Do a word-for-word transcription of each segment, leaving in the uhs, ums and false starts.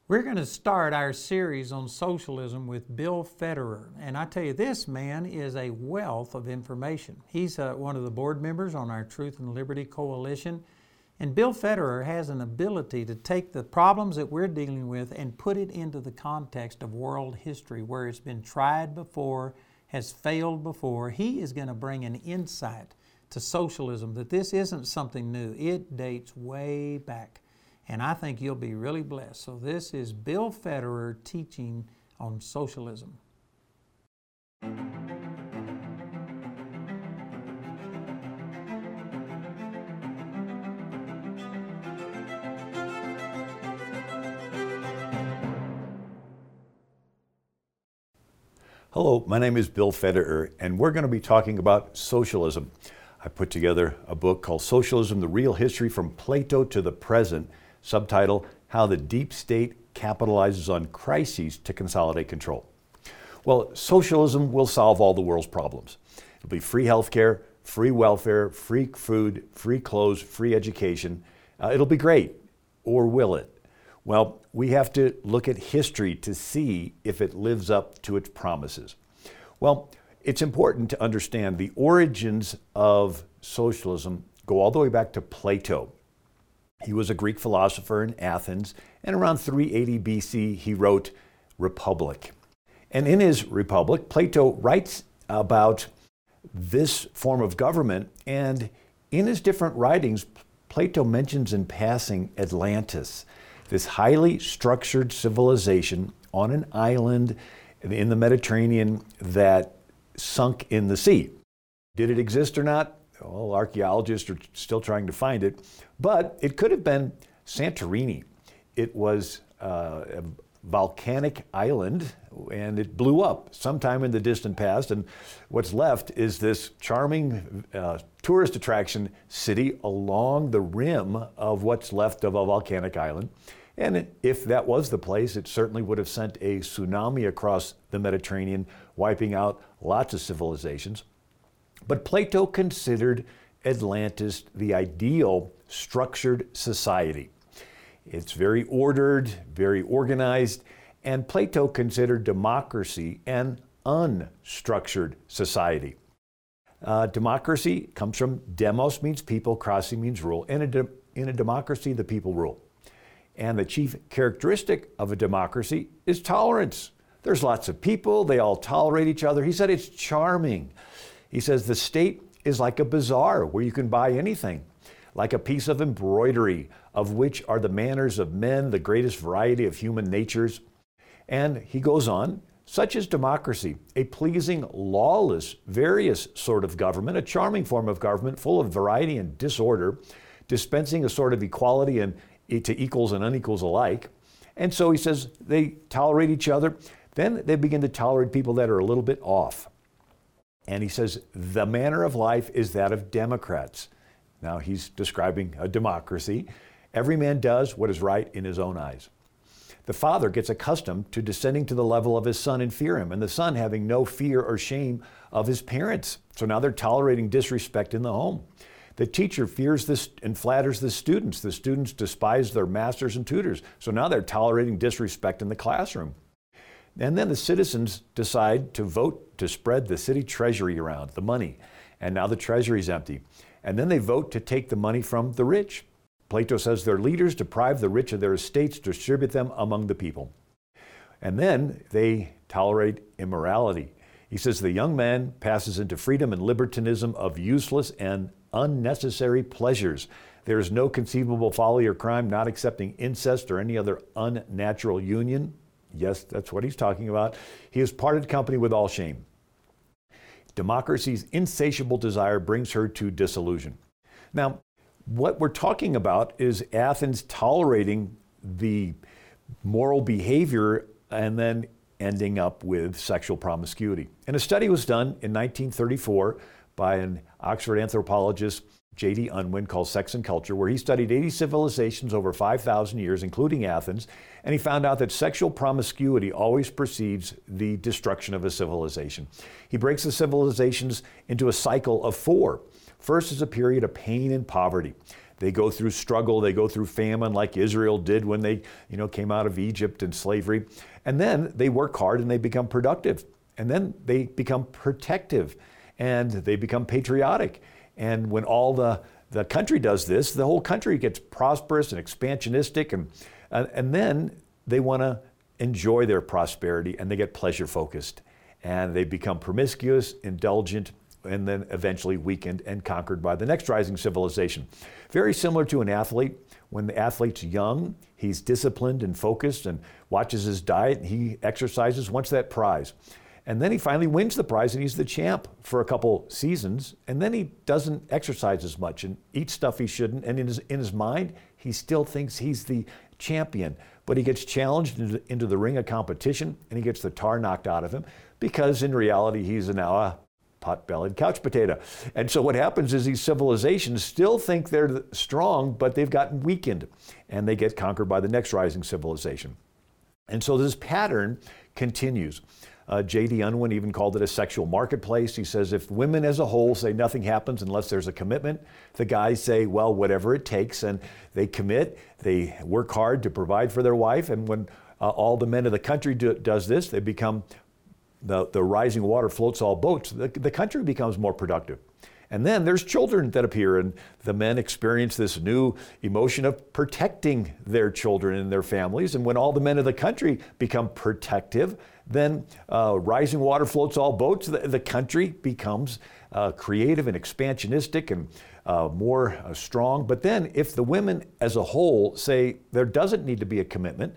We're going to start our series on socialism with Bill Federer. And I tell you, this man is a wealth of information. He's uh, one of the board members on our Truth and Liberty Coalition. And Bill Federer has an ability to take the problems that we're dealing with and put it into the context of world history where it's been tried before, has failed before. He is going to bring an insight to socialism that this isn't something new. It dates way back. And I think you'll be really blessed. So this is Bill Federer teaching on socialism. Hello, my name is Bill Federer, and we're going to be talking about socialism. I put together a book called Socialism, the Real History from Plato to the Present, subtitle, How the Deep State Capitalizes on Crises to Consolidate Control. Well, socialism will solve all the world's problems. It'll be free healthcare, free welfare, free food, free clothes, free education. Uh, it'll be great. Or will it? Well, we have to look at history to see if it lives up to its promises. Well, it's important to understand the origins of socialism go all the way back to Plato. He was a Greek philosopher in Athens, and around three eighty B C he wrote Republic. And in his Republic, Plato writes about this form of government, and in his different writings, Plato mentions in passing Atlantis, this highly structured civilization on an island in the Mediterranean that sunk in the sea. Did it exist or not? Well, archaeologists are still trying to find it, but it could have been Santorini. It was uh, a volcanic island, and it blew up sometime in the distant past, and what's left is this charming uh, tourist attraction city along the rim of what's left of a volcanic island. And if that was the place, it certainly would have sent a tsunami across the Mediterranean, wiping out lots of civilizations. But Plato considered Atlantis the ideal structured society. It's very ordered, very organized, and Plato considered democracy an unstructured society. Uh, democracy comes from demos, means people, krasi means rule. In a, de- in a democracy, the people rule. And the chief characteristic of a democracy is tolerance. There's lots of people, they all tolerate each other. He said it's charming. He says the state is like a bazaar where you can buy anything, like a piece of embroidery, of which are the manners of men, the greatest variety of human natures. And he goes on, such is democracy, a pleasing, lawless, various sort of government, a charming form of government full of variety and disorder, dispensing a sort of equality and to equals and unequals alike. And so he says they tolerate each other. Then they begin to tolerate people that are a little bit off. And he says the manner of life is that of Democrats. Now he's describing a democracy. Every man does what is right in his own eyes. The father gets accustomed to descending to the level of his son and fear him, and the son having no fear or shame of his parents. So now they're tolerating disrespect in the home. The teacher fears this and flatters the students. The students despise their masters and tutors. So now they're tolerating disrespect in the classroom. And then the citizens decide to vote to spread the city treasury around, the money. And now the treasury's empty. And then they vote to take the money from the rich. Plato says their leaders deprive the rich of their estates, distribute them among the people. And then they tolerate immorality. He says the young man passes into freedom and libertinism of useless and unnecessary pleasures. There is no conceivable folly or crime, not excepting incest or any other unnatural union. Yes, that's what he's talking about. He has parted company with all shame. Democracy's insatiable desire brings her to disillusion. Now, what we're talking about is Athens tolerating the moral behavior and then ending up with sexual promiscuity. And a study was done in nineteen thirty-four by an Oxford anthropologist, J D Unwin, called Sex and Culture, where he studied eighty civilizations over five thousand years, including Athens, and he found out that sexual promiscuity always precedes the destruction of a civilization. He breaks the civilizations into a cycle of four. First is a period of pain and poverty. They go through struggle, they go through famine like Israel did when they, you know, came out of Egypt and slavery. And then they work hard and they become productive. And then they become protective and they become patriotic. And when all the, the country does this, the whole country gets prosperous and expansionistic. And, uh, and then they want to enjoy their prosperity and they get pleasure focused. And they become promiscuous, indulgent, and then eventually weakened and conquered by the next rising civilization. Very similar to an athlete. When the athlete's young, he's disciplined and focused and watches his diet, and he exercises, wants that prize. And then he finally wins the prize and he's the champ for a couple seasons, and then he doesn't exercise as much and eat stuff he shouldn't, and in his, in his mind, he still thinks he's the champion. But he gets challenged into, into the ring of competition and he gets the tar knocked out of him because in reality, he's now a pot-bellied couch potato. And so what happens is these civilizations still think they're strong, but they've gotten weakened and they get conquered by the next rising civilization. And so this pattern continues. Uh, J D Unwin even called it a sexual marketplace. He says if women as a whole say nothing happens unless there's a commitment, the guys say, well, whatever it takes, and they commit, they work hard to provide for their wife, and when uh, all the men of the country do, does this, they become The, the rising water floats all boats. The, the country becomes more productive. And then there's children that appear, and the men experience this new emotion of protecting their children and their families. And when all the men of the country become protective, then uh, rising water floats all boats. The, the country becomes uh, creative and expansionistic and uh, more uh, strong. But then if the women as a whole say there doesn't need to be a commitment,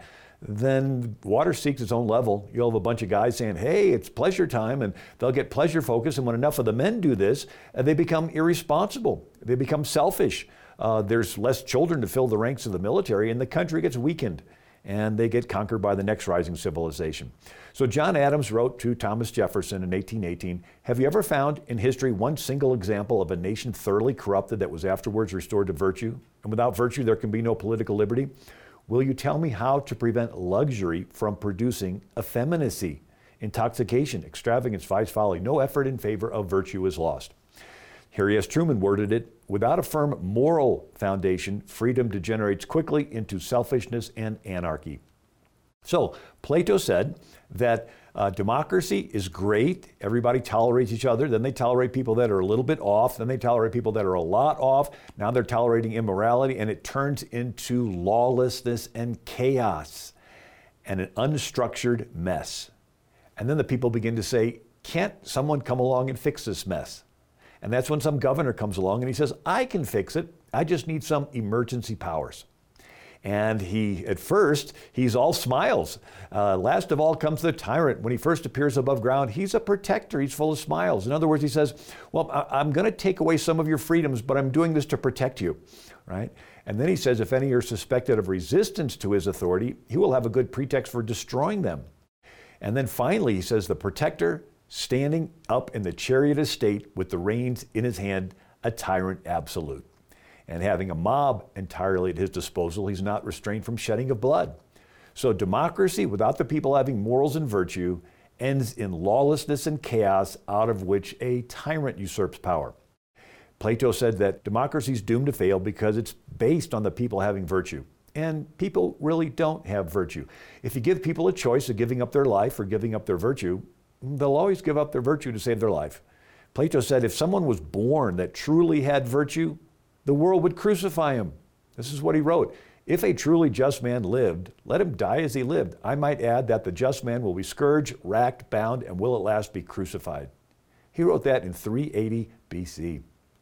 then water seeks its own level. You'll have a bunch of guys saying, hey, it's pleasure time, and they'll get pleasure focused. And when enough of the men do this, uh, they become irresponsible. They become selfish. Uh, there's less children to fill the ranks of the military, and the country gets weakened, and they get conquered by the next rising civilization. So John Adams wrote to Thomas Jefferson in eighteen eighteen, have you ever found in history one single example of a nation thoroughly corrupted that was afterwards restored to virtue? And without virtue, there can be no political liberty. Will you tell me how to prevent luxury from producing effeminacy, intoxication, extravagance, vice, folly? No effort in favor of virtue is lost. Harry S. Truman worded it, without a firm moral foundation, freedom degenerates quickly into selfishness and anarchy. So Plato said that uh, democracy is great. Everybody tolerates each other. Then they tolerate people that are a little bit off. Then they tolerate people that are a lot off. Now they're tolerating immorality, and it turns into lawlessness and chaos and an unstructured mess. And then the people begin to say, can't someone come along and fix this mess? And that's when some governor comes along and he says, I can fix it. I just need some emergency powers. And he, at first, he's all smiles. Uh, last of all comes the tyrant. When he first appears above ground, he's a protector. He's full of smiles. In other words, he says, well, I- I'm going to take away some of your freedoms, but I'm doing this to protect you, right? And then he says, if any are suspected of resistance to his authority, he will have a good pretext for destroying them. And then finally, he says, the protector standing up in the chariot of state with the reins in his hand, a tyrant absolute. And having a mob entirely at his disposal, he's not restrained from shedding of blood. So democracy, without the people having morals and virtue, ends in lawlessness and chaos, out of which a tyrant usurps power. Plato said that democracy is doomed to fail because it's based on the people having virtue. And people really don't have virtue. If you give people a choice of giving up their life or giving up their virtue, they'll always give up their virtue to save their life. Plato said if someone was born that truly had virtue, the world would crucify him. This is what he wrote. If a truly just man lived, let him die as he lived. I might add that the just man will be scourged, racked, bound, and will at last be crucified. He wrote that in three eighty B C.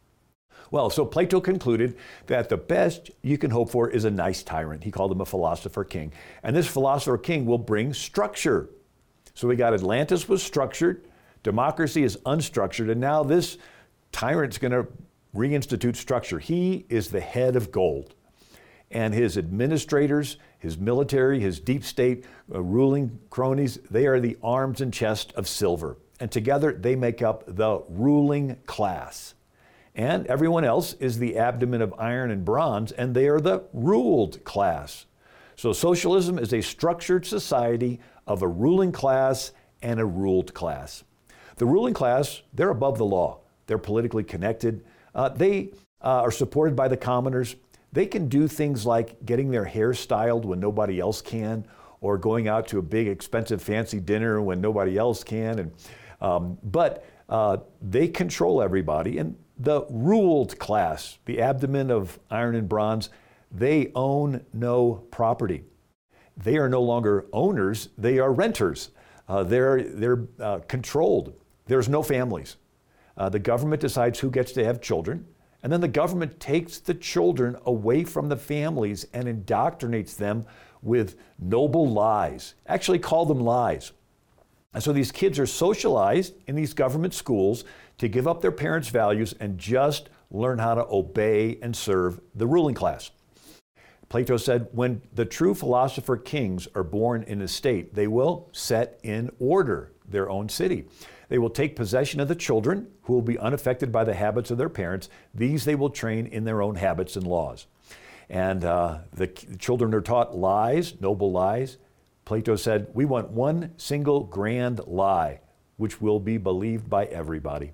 Well, so Plato concluded that the best you can hope for is a nice tyrant. He called him a philosopher king. And this philosopher king will bring structure. So we got Atlantis was structured, democracy is unstructured, and now this tyrant's going to reinstitute structure. He is the head of gold. And his administrators, his military, his deep state uh, ruling cronies, they are the arms and chest of silver. And together they make up the ruling class. And everyone else is the abdomen of iron and bronze, and they are the ruled class. So socialism is a structured society of a ruling class and a ruled class. The ruling class, they're above the law. They're politically connected. Uh, they uh, are supported by the commoners. They can do things like getting their hair styled when nobody else can, or going out to a big, expensive, fancy dinner when nobody else can. And, um, but uh, they control everybody. And the ruled class, the abdomen of iron and bronze, they own no property. They are no longer owners, they are renters. Uh, they're they're uh, controlled. There's no families. Uh, the government decides who gets to have children, and then the government takes the children away from the families and indoctrinates them with noble lies. Actually call them lies. And so these kids are socialized in these government schools to give up their parents' values and just learn how to obey and serve the ruling class. Plato said, when the true philosopher kings are born in a state, they will set in order their own city. They will take possession of the children who will be unaffected by the habits of their parents. These they will train in their own habits and laws. And uh, the children are taught lies, noble lies. Plato said, we want one single grand lie, which will be believed by everybody.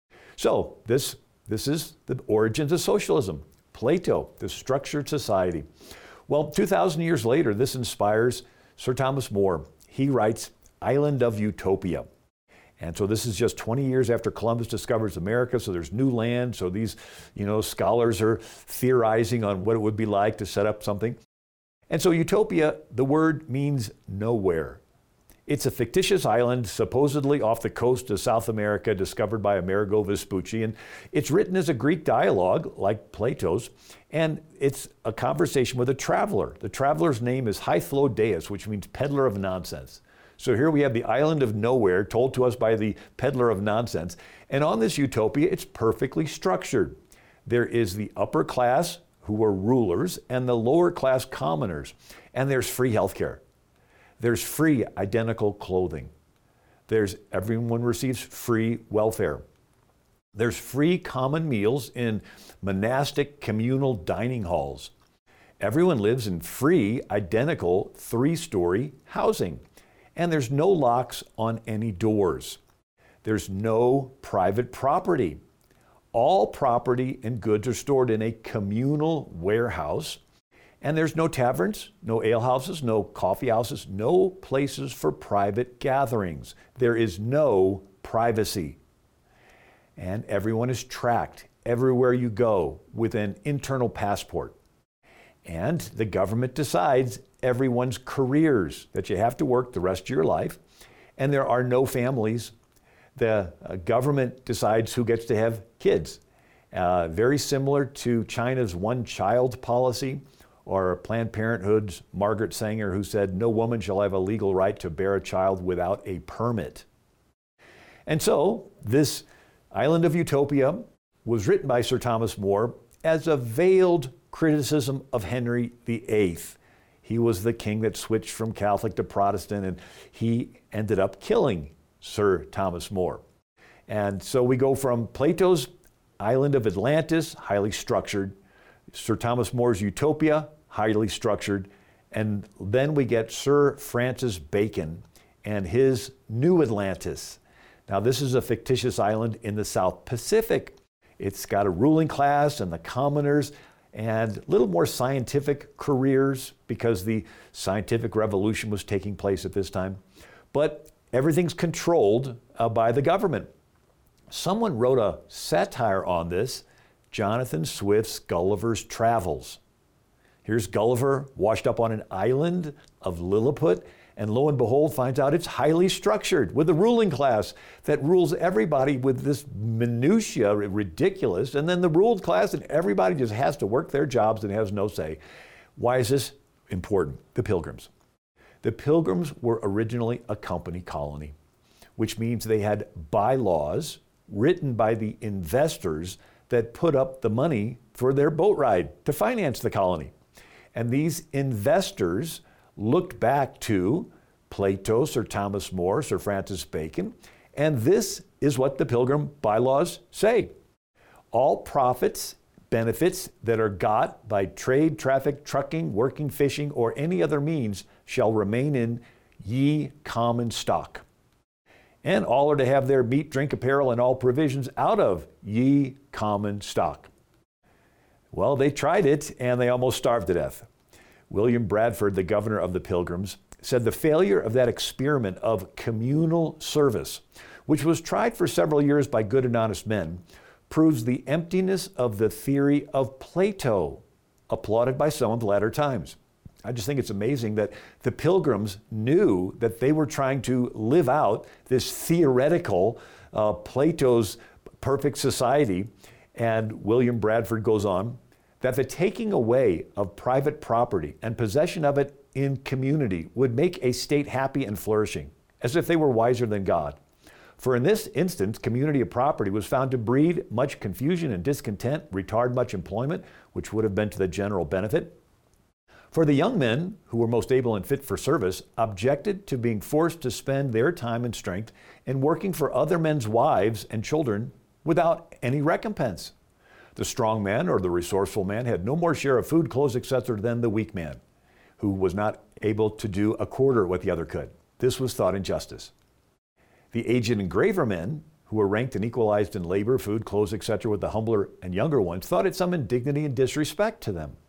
So this, this is the origins of socialism. Plato, the structured society. Well, two thousand years later, this inspires Sir Thomas More. He writes, Island of Utopia. And so this is just twenty years after Columbus discovers America, so there's new land, so these, you know, scholars are theorizing on what it would be like to set up something. And so utopia, the word means nowhere. It's a fictitious island supposedly off the coast of South America discovered by Amerigo Vespucci, and it's written as a Greek dialogue like Plato's, and it's a conversation with a traveler. The traveler's name is Hythlodaeus, which means peddler of nonsense. So here we have the island of nowhere told to us by the peddler of nonsense, and on this utopia it's perfectly structured. There is the upper class who are rulers and the lower class commoners, and there's free healthcare. There's free identical clothing. There's everyone receives free welfare. There's free common meals in monastic communal dining halls. Everyone lives in free identical three-story housing. And there's no locks on any doors. There's no private property. All property and goods are stored in a communal warehouse. And there's no taverns, no alehouses, no coffee houses, no places for private gatherings. There is no privacy. And everyone is tracked everywhere you go with an internal passport. And the government decides everyone's careers, that you have to work the rest of your life. And there are no families. The uh, government decides who gets to have kids. Uh, very similar to China's one-child policy, or Planned Parenthood's Margaret Sanger, who said, no woman shall have a legal right to bear a child without a permit. And so this Island of Utopia was written by Sir Thomas More as a veiled criticism of Henry the Eighth. He was the king that switched from Catholic to Protestant, and he ended up killing Sir Thomas More. And so we go from Plato's Island of Atlantis, highly structured, Sir Thomas More's Utopia, highly structured, and then we get Sir Francis Bacon and his New Atlantis. Now this is a fictitious island in the South Pacific. It's got a ruling class and the commoners and a little more scientific careers because the scientific revolution was taking place at this time. But everything's controlled uh, by the government. Someone wrote a satire on this, Jonathan Swift's Gulliver's Travels. Here's Gulliver washed up on an island of Lilliput, and lo and behold finds out it's highly structured with a ruling class that rules everybody with this minutia, ridiculous, and then the ruled class and everybody just has to work their jobs and has no say. Why is this important? The Pilgrims. The Pilgrims were originally a company colony, which means they had bylaws written by the investors that put up the money for their boat ride to finance the colony. And these investors looked back to Plato, Sir Thomas More, Sir Francis Bacon, and this is what the Pilgrim bylaws say. All profits, benefits that are got by trade, traffic, trucking, working, fishing, or any other means shall remain in ye common stock. And all are to have their meat, drink, apparel, and all provisions out of ye common stock. Well, they tried it and they almost starved to death. William Bradford, the governor of the Pilgrims, said the failure of that experiment of communal service, which was tried for several years by good and honest men, proves the emptiness of the theory of Plato, applauded by some of latter times. I just think it's amazing that the Pilgrims knew that they were trying to live out this theoretical uh, Plato's perfect society. And William Bradford goes on, that the taking away of private property and possession of it in community would make a state happy and flourishing, as if they were wiser than God. For in this instance, community of property was found to breed much confusion and discontent, retard much employment, which would have been to the general benefit. For the young men, who were most able and fit for service, objected to being forced to spend their time and strength in working for other men's wives and children without any recompense. The strong man or the resourceful man had no more share of food, clothes, et cetera than the weak man, who was not able to do a quarter what the other could. This was thought injustice. The aged and graver men, who were ranked and equalized in labor, food, clothes, et cetera with the humbler and younger ones, thought it some indignity and disrespect to them.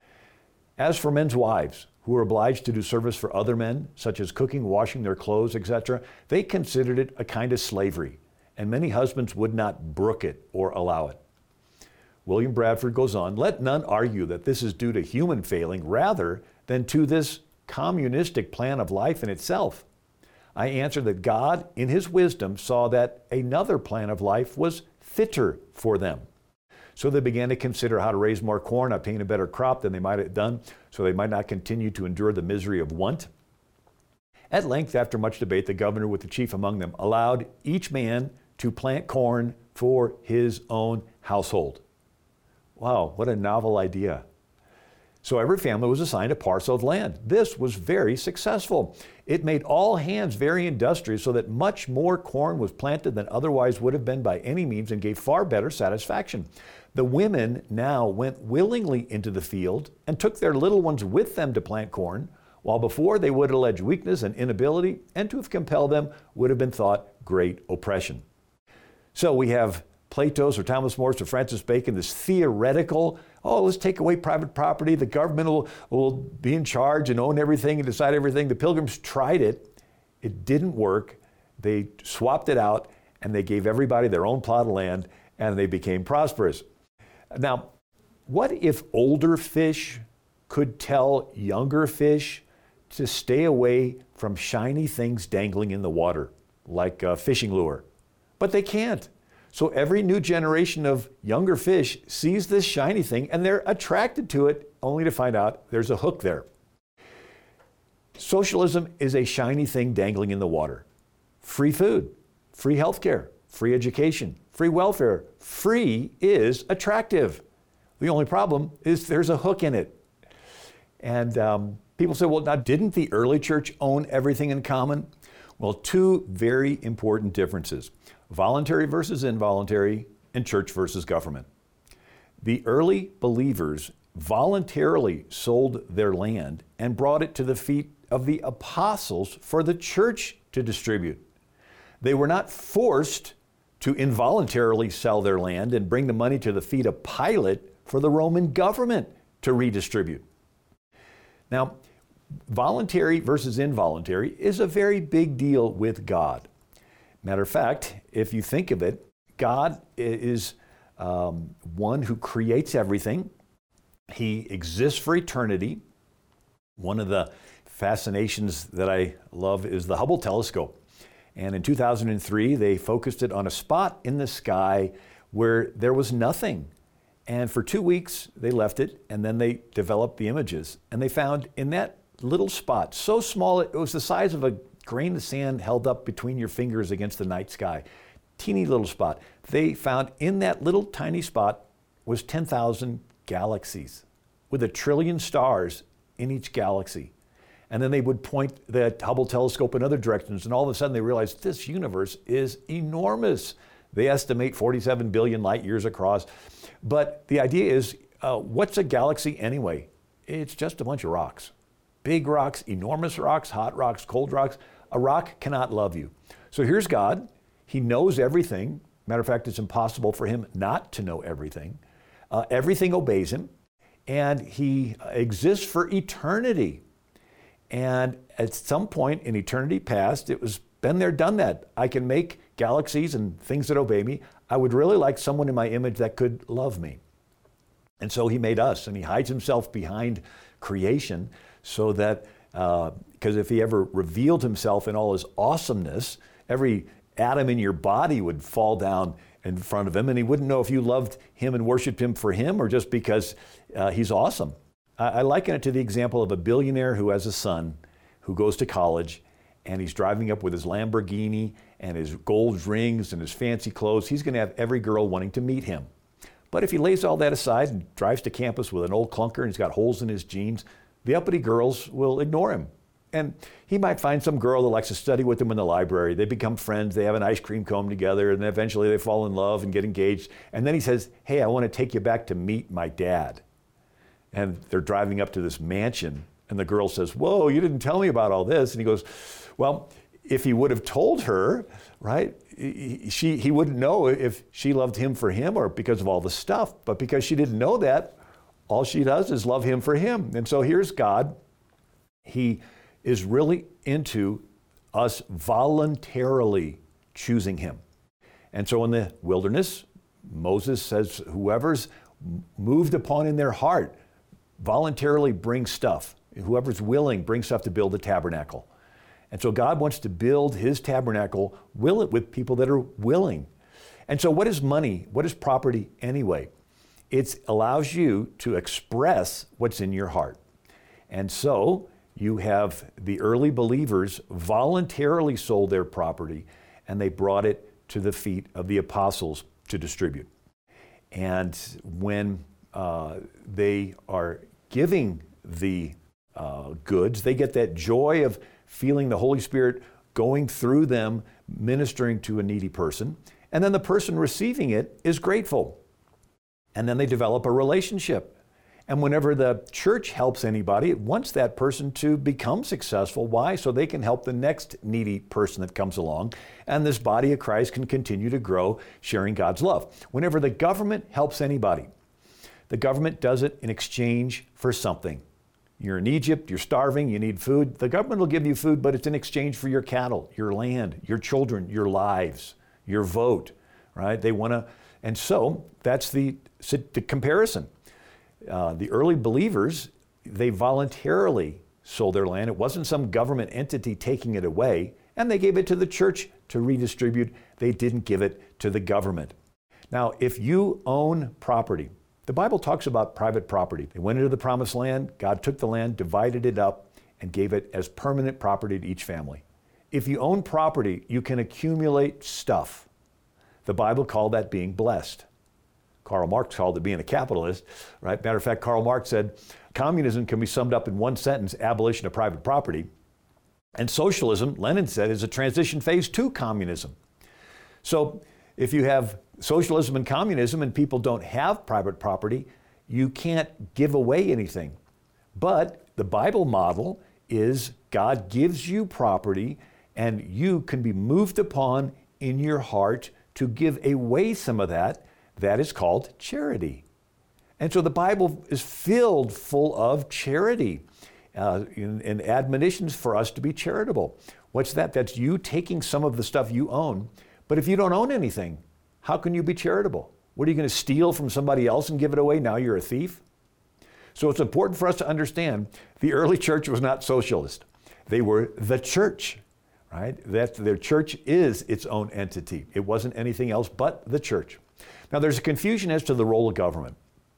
As for men's wives, who were obliged to do service for other men, such as cooking, washing their clothes, et cetera, they considered it a kind of slavery, and many husbands would not brook it or allow it. William Bradford goes on, let none argue that this is due to human failing rather than to this communistic plan of life in itself. I answer that God, in his wisdom, saw that another plan of life was fitter for them. So they began to consider how to raise more corn, obtain a better crop than they might have done, so they might not continue to endure the misery of want. At length, after much debate, the governor, with the chief among them, allowed each man to plant corn for his own household. Wow, what a novel idea. So every family was assigned a parcel of land. This was very successful. It made all hands very industrious so that much more corn was planted than otherwise would have been by any means and gave far better satisfaction. The women now went willingly into the field and took their little ones with them to plant corn, while before they would allege weakness and inability, and to have compelled them would have been thought great oppression. So we have Plato's or Thomas More's or Francis Bacon, this theoretical, oh, let's take away private property, the government will, will be in charge and own everything and decide everything. The Pilgrims tried it. It didn't work. They swapped it out and they gave everybody their own plot of land and they became prosperous. Now, what if older fish could tell younger fish to stay away from shiny things dangling in the water, like a fishing lure? But they can't. So every new generation of younger fish sees this shiny thing and they're attracted to it only to find out there's a hook there. Socialism is a shiny thing dangling in the water. Free food, free healthcare, free education, free welfare. Free is attractive. The only problem is there's a hook in it. And um, people say, well, now didn't the early church own everything in common? Well, two very important differences. Voluntary versus involuntary, and church versus government. The early believers voluntarily sold their land and brought it to the feet of the apostles for the church to distribute. They were not forced to involuntarily sell their land and bring the money to the feet of Pilate for the Roman government to redistribute. Now, voluntary versus involuntary is a very big deal with God. Matter of fact, if you think of it, God is um, one who creates everything. He exists for eternity. One of the fascinations that I love is the Hubble telescope. And in two thousand three, they focused it on a spot in the sky where there was nothing. And for two weeks, they left it, and then they developed the images. And they found in that little spot, so small, it was the size of a grain of sand held up between your fingers against the night sky. Teeny little spot. They found in that little tiny spot was ten thousand galaxies with a trillion stars in each galaxy. And then they would point the Hubble telescope in other directions, and all of a sudden they realized this universe is enormous. They estimate forty-seven billion light years across. But the idea is, uh, what's a galaxy anyway? It's just a bunch of rocks. Big rocks, enormous rocks, hot rocks, cold rocks. A rock cannot love you. So here's God. He knows everything. Matter of fact, it's impossible for him not to know everything. Uh, everything obeys him, and he exists for eternity. And at some point in eternity past, it was been there, done that. I can make galaxies and things that obey me. I would really like someone in my image that could love me. And so he made us, and he hides himself behind creation so that, because uh, if he ever revealed himself in all his awesomeness, every atom in your body would fall down in front of him, and he wouldn't know if you loved him and worshiped him for him or just because uh, he's awesome. I, I liken it to the example of a billionaire who has a son who goes to college, and he's driving up with his Lamborghini and his gold rings and his fancy clothes. He's going to have every girl wanting to meet him. But if he lays all that aside and drives to campus with an old clunker and he's got holes in his jeans, the uppity girls will ignore him. And he might find some girl that likes to study with him in the library. They become friends, they have an ice cream cone together, and then eventually they fall in love and get engaged. And then he says, hey, I want to take you back to meet my dad. And they're driving up to this mansion, and the girl says, whoa, you didn't tell me about all this. And he goes, well, if he would have told her, right, she, he wouldn't know if she loved him for him or because of all the stuff. But because she didn't know that, all she does is love him for him. And so here's God. He is really into us voluntarily choosing him. And so in the wilderness, Moses says, whoever's moved upon in their heart voluntarily brings stuff. Whoever's willing brings stuff to build the tabernacle. And so God wants to build his tabernacle, will it with people that are willing. And so what is money? What is property anyway? It allows you to express what's in your heart. And so you have the early believers voluntarily sold their property, and they brought it to the feet of the apostles to distribute. And when uh, they are giving the uh, goods, they get that joy of feeling the Holy Spirit going through them, ministering to a needy person. And then the person receiving it is grateful. And then they develop a relationship. And whenever the church helps anybody, it wants that person to become successful. Why? So they can help the next needy person that comes along, and this body of Christ can continue to grow, sharing God's love. Whenever the government helps anybody, the government does it in exchange for something. You're in Egypt, you're starving, you need food. The government will give you food, but it's in exchange for your cattle, your land, your children, your lives, your vote, right? They want to, and so that's the, the comparison. Uh, the early believers, they voluntarily sold their land. It wasn't some government entity taking it away, and they gave it to the church to redistribute. They didn't give it to the government. Now, if you own property, the Bible talks about private property. They went into the promised land, God took the land, divided it up, and gave it as permanent property to each family. If you own property, you can accumulate stuff. The Bible called that being blessed. Karl Marx called it being a capitalist, right? Matter of fact, Karl Marx said, communism can be summed up in one sentence, abolition of private property. And socialism, Lenin said, is a transition phase to communism. So if you have socialism and communism and people don't have private property, you can't give away anything. But the Bible model is God gives you property and you can be moved upon in your heart to give away some of that. That is called charity. And so the Bible is filled full of charity uh, and, and admonitions for us to be charitable. What's that? That's you taking some of the stuff you own. But if you don't own anything, how can you be charitable? What, are you going to steal from somebody else and give it away? Now you're a thief? So it's important for us to understand the early church was not socialist. They were the church, right? That their church is its own entity. It wasn't anything else but the church. Now there's a confusion as to the role of government.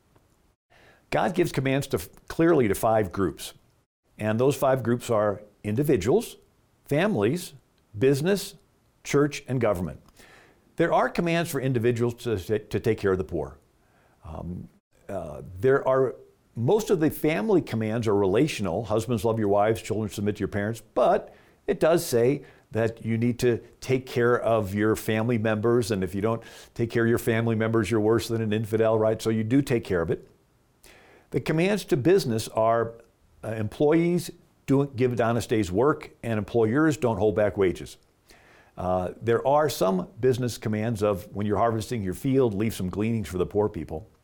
God gives commands to, clearly to five groups. And those five groups are individuals, families, business, church, and government. There are commands for individuals to, to take care of the poor. Um, uh, there are, most of the family commands are relational. Husbands, love your wives, children, submit to your parents. But it does say that you need to take care of your family members. And if you don't take care of your family members, you're worse than an infidel, right? So you do take care of it. The commands to business are uh, employees do give an honest day's work, and employers don't hold back wages. Uh, there are some business commands of when you're harvesting your field, leave some gleanings for the poor people.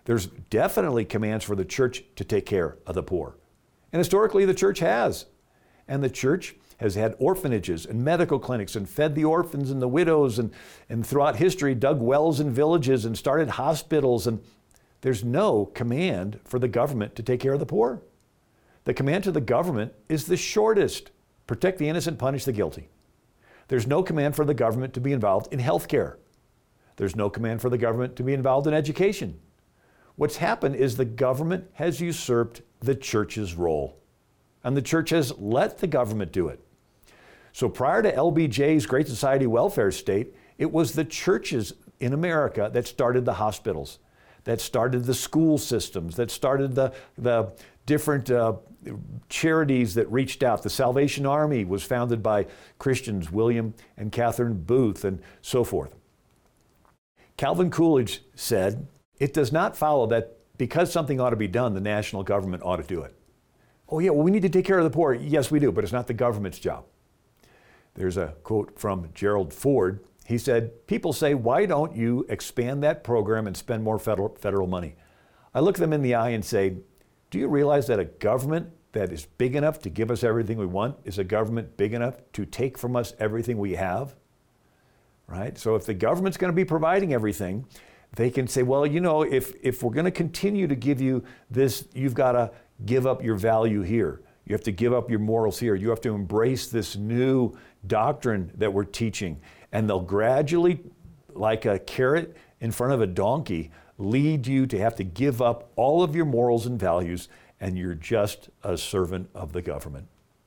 There's definitely commands for the church to take care of the poor. And historically, the church has. And the church has had orphanages and medical clinics and fed the orphans and the widows and, and throughout history dug wells in villages and started hospitals. And there's no command for the government to take care of the poor. The command to the government is the shortest: protect the innocent, punish the guilty. There's no command for the government to be involved in health care. There's no command for the government to be involved in education. What's happened is the government has usurped the church's role, and the church has let the government do it. So prior to L B J's Great Society welfare state, it was the churches in America that started the hospitals, that started the school systems, that started the, the different uh, charities that reached out. The Salvation Army was founded by Christians, William and Catherine Booth, and so forth. Calvin Coolidge said, "It does not follow that because something ought to be done, the national government ought to do it." Oh yeah, well, we need to take care of the poor. Yes, we do, but it's not the government's job. There's a quote from Gerald Ford. He said, "People say, why don't you expand that program and spend more federal, federal money?" I look them in the eye and say, do you realize that a government that is big enough to give us everything we want is a government big enough to take from us everything we have? Right? So if the government's going to be providing everything, they can say, well, you know, if, if we're going to continue to give you this, you've got to give up your value here. You have to give up your morals here. You have to embrace this new doctrine that we're teaching. And they'll gradually, like a carrot in front of a donkey, lead you to have to give up all of your morals and values, and you're just a servant of the government.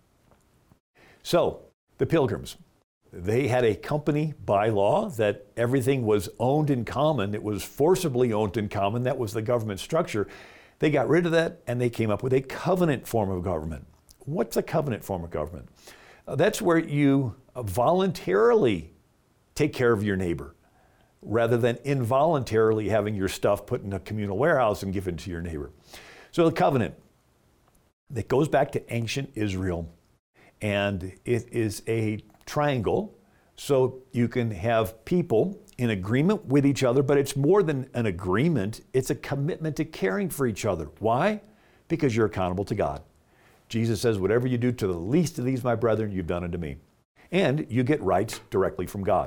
So, the Pilgrims, they had a company bylaw that everything was owned in common. It was forcibly owned in common. That was the government structure. They got rid of that and they came up with a covenant form of government. What's a covenant form of government? Uh, that's where you uh, voluntarily take care of your neighbor rather than involuntarily having your stuff put in a communal warehouse and given to your neighbor. So the covenant, that goes back to ancient Israel, and it is a triangle, so you can have people in agreement with each other, but it's more than an agreement, it's a commitment to caring for each other. Why? Because you're accountable to God. Jesus says, whatever you do to the least of these, my brethren, you've done unto me. And you get rights directly from God.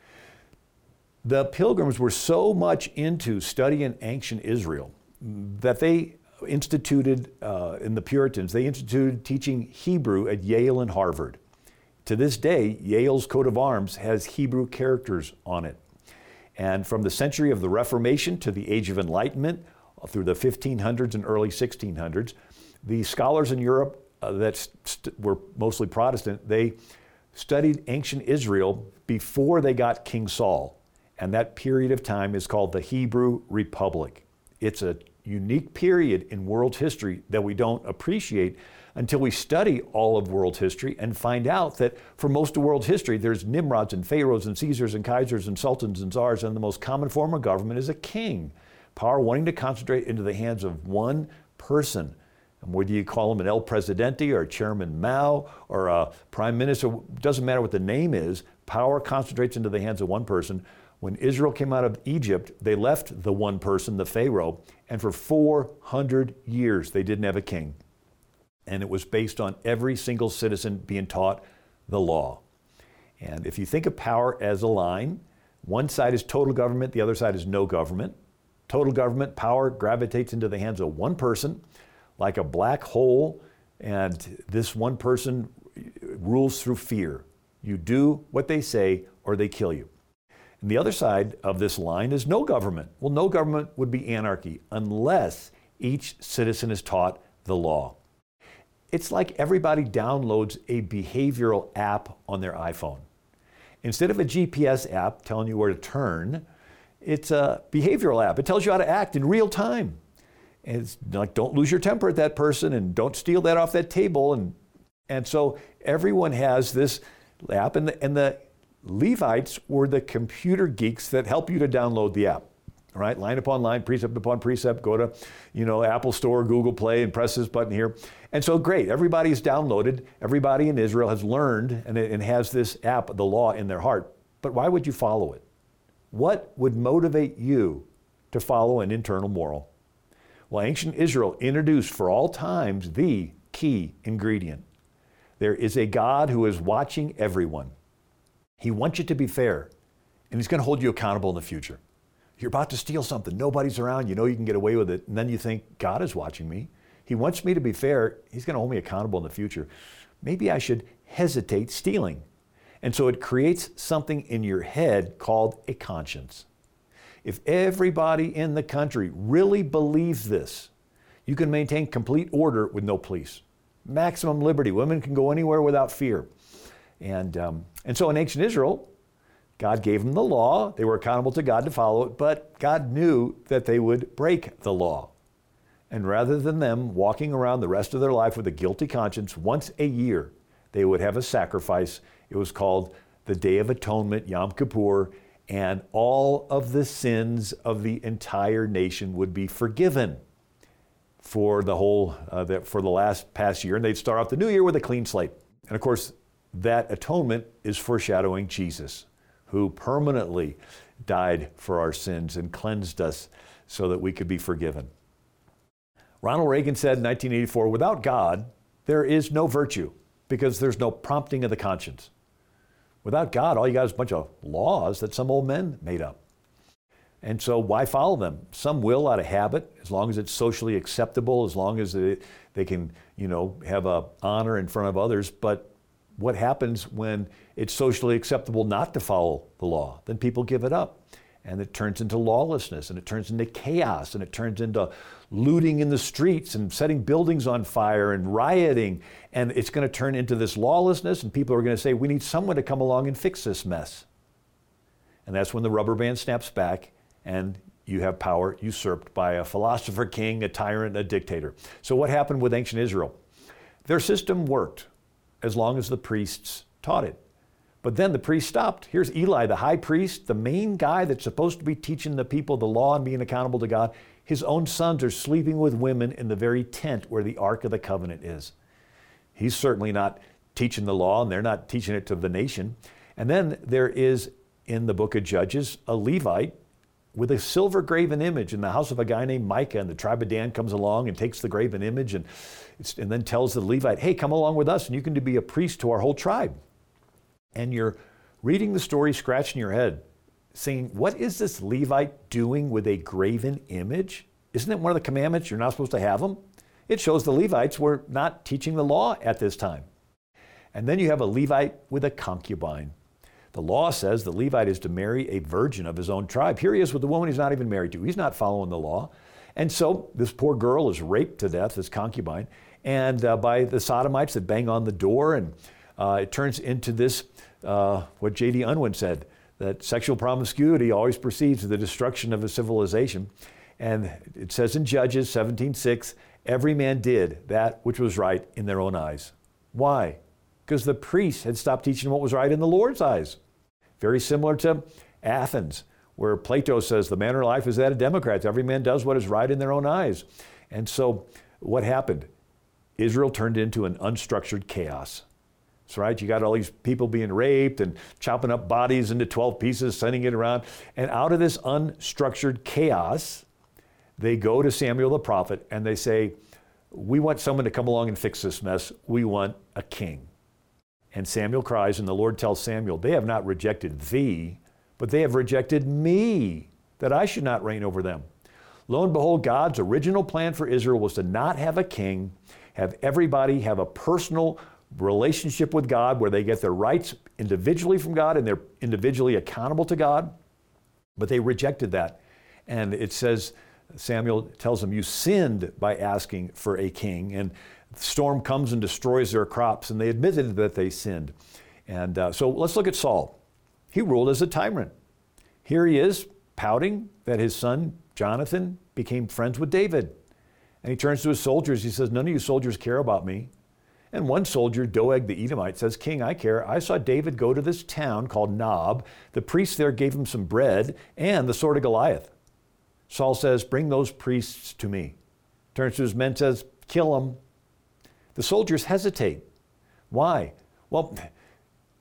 The Pilgrims were so much into studying ancient Israel that they instituted, uh, in the Puritans, they instituted teaching Hebrew at Yale and Harvard. To this day, Yale's coat of arms has Hebrew characters on it. And from the century of the Reformation to the Age of Enlightenment, through the fifteen hundreds and early sixteen hundreds, the scholars in Europe uh, that st- were mostly Protestant, they studied ancient Israel before they got King Saul. And that period of time is called the Hebrew Republic. It's a unique period in world history that we don't appreciate until we study all of world history and find out that for most of world history, there's Nimrods and Pharaohs and Caesars and Kaisers and Sultans and Tsars, and the most common form of government is a king. Power wanting to concentrate into the hands of one person. And whether you call him an El Presidente or Chairman Mao or a Prime Minister, doesn't matter what the name is, power concentrates into the hands of one person. When Israel came out of Egypt, they left the one person, the Pharaoh, and for four hundred years they didn't have a king. And it was based on every single citizen being taught the law. And if you think of power as a line, one side is total government, the other side is no government. Total government power gravitates into the hands of one person, like a black hole, and this one person rules through fear. You do what they say or they kill you. And the other side of this line is no government. Well, no government would be anarchy unless each citizen is taught the law. It's like everybody downloads a behavioral app on their iPhone. Instead of a G P S app telling you where to turn, it's a behavioral app. It tells you how to act in real time. And it's like, don't lose your temper at that person and don't steal that off that table. And, and so everyone has this app, and the, and the Levites were the computer geeks that help you to download the app, right? Line upon line, precept upon precept, go to, you know, Apple Store, Google Play, and press this button here. And so great, everybody's downloaded, everybody in Israel has learned and, and has this app, the law, in their heart. But why would you follow it? What would motivate you to follow an internal moral? Well, ancient Israel introduced for all times the key ingredient. There is a God who is watching everyone. He wants you to be fair, and he's going to hold you accountable in the future. You're about to steal something. Nobody's around. You know you can get away with it. And then you think, God is watching me. He wants me to be fair. He's going to hold me accountable in the future. Maybe I should hesitate stealing. And so it creates something in your head called a conscience. If everybody in the country really believes this, you can maintain complete order with no police. Maximum liberty. Women can go anywhere without fear. And, um, and so in ancient Israel, God gave them the law. They were accountable to God to follow it, but God knew that they would break the law. And rather than them walking around the rest of their life with a guilty conscience, once a year, they would have a sacrifice. It was called the Day of Atonement, Yom Kippur, and all of the sins of the entire nation would be forgiven for the whole, uh, the, for the last past year. And they'd start off the new year with a clean slate. And of course, that atonement is foreshadowing Jesus, who permanently died for our sins and cleansed us so that we could be forgiven. Ronald Reagan said in nineteen eighty-four, without God, there is no virtue because there's no prompting of the conscience. Without God, all you got is a bunch of laws that some old men made up. And so why follow them? Some will out of habit, as long as it's socially acceptable, as long as they, they can, you know, have a honor in front of others. But what happens when it's socially acceptable not to follow the law? Then people give it up. And it turns into lawlessness, and it turns into chaos, and it turns into looting in the streets and setting buildings on fire and rioting. And it's going to turn into this lawlessness, and people are going to say, we need someone to come along and fix this mess. And that's when the rubber band snaps back, and you have power usurped by a philosopher king, a tyrant, a dictator. So what happened with ancient Israel? Their system worked as long as the priests taught it. But then the priest stopped. Here's Eli, the high priest, the main guy that's supposed to be teaching the people the law and being accountable to God. His own sons are sleeping with women in the very tent where the Ark of the Covenant is. He's certainly not teaching the law, and they're not teaching it to the nation. And then there is, in the book of Judges, a Levite with a silver graven image in the house of a guy named Micah, and the tribe of Dan comes along and takes the graven image and, it's, and then tells the Levite, hey, come along with us and you can be a priest to our whole tribe. And you're reading the story, scratching your head, saying, what is this Levite doing with a graven image? Isn't it one of the commandments you're not supposed to have them? It shows the Levites were not teaching the law at this time. And then you have a Levite with a concubine. The law says the Levite is to marry a virgin of his own tribe. Here he is with a woman he's not even married to. He's not following the law. And so this poor girl is raped to death, this concubine, and uh, by the sodomites that bang on the door, and uh, it turns into this, uh, what J D Unwin said, that sexual promiscuity always precedes the destruction of a civilization. And it says in Judges seventeen six, every man did that which was right in their own eyes. Why? Because the priests had stopped teaching what was right in the Lord's eyes. Very similar to Athens, where Plato says the manner of life is that of Democrats. Every man does what is right in their own eyes. And so what happened? Israel turned into an unstructured chaos. That's right. You got all these people being raped and chopping up bodies into twelve pieces, sending it around. And out of this unstructured chaos, they go to Samuel the prophet and they say, we want someone to come along and fix this mess. We want a king. And Samuel cries, and the Lord tells Samuel, they have not rejected thee, but they have rejected me, that I should not reign over them. Lo and behold, God's original plan for Israel was to not have a king, have everybody have a personal relationship with God where they get their rights individually from God and they're individually accountable to God. But they rejected that. And it says, Samuel tells them, you sinned by asking for a king. And the storm comes and destroys their crops, and they admitted that they sinned. And uh, so let's look at Saul. He ruled as a tyrant. Here he is pouting that his son Jonathan became friends with David. And he turns to his soldiers. He says, none of you soldiers care about me. And one soldier, Doeg the Edomite, says, King, I care. I saw David go to this town called Nob. The priest there gave him some bread and the sword of Goliath. Saul says, bring those priests to me. Turns to his men, says, kill them. The soldiers hesitate. Why? Well,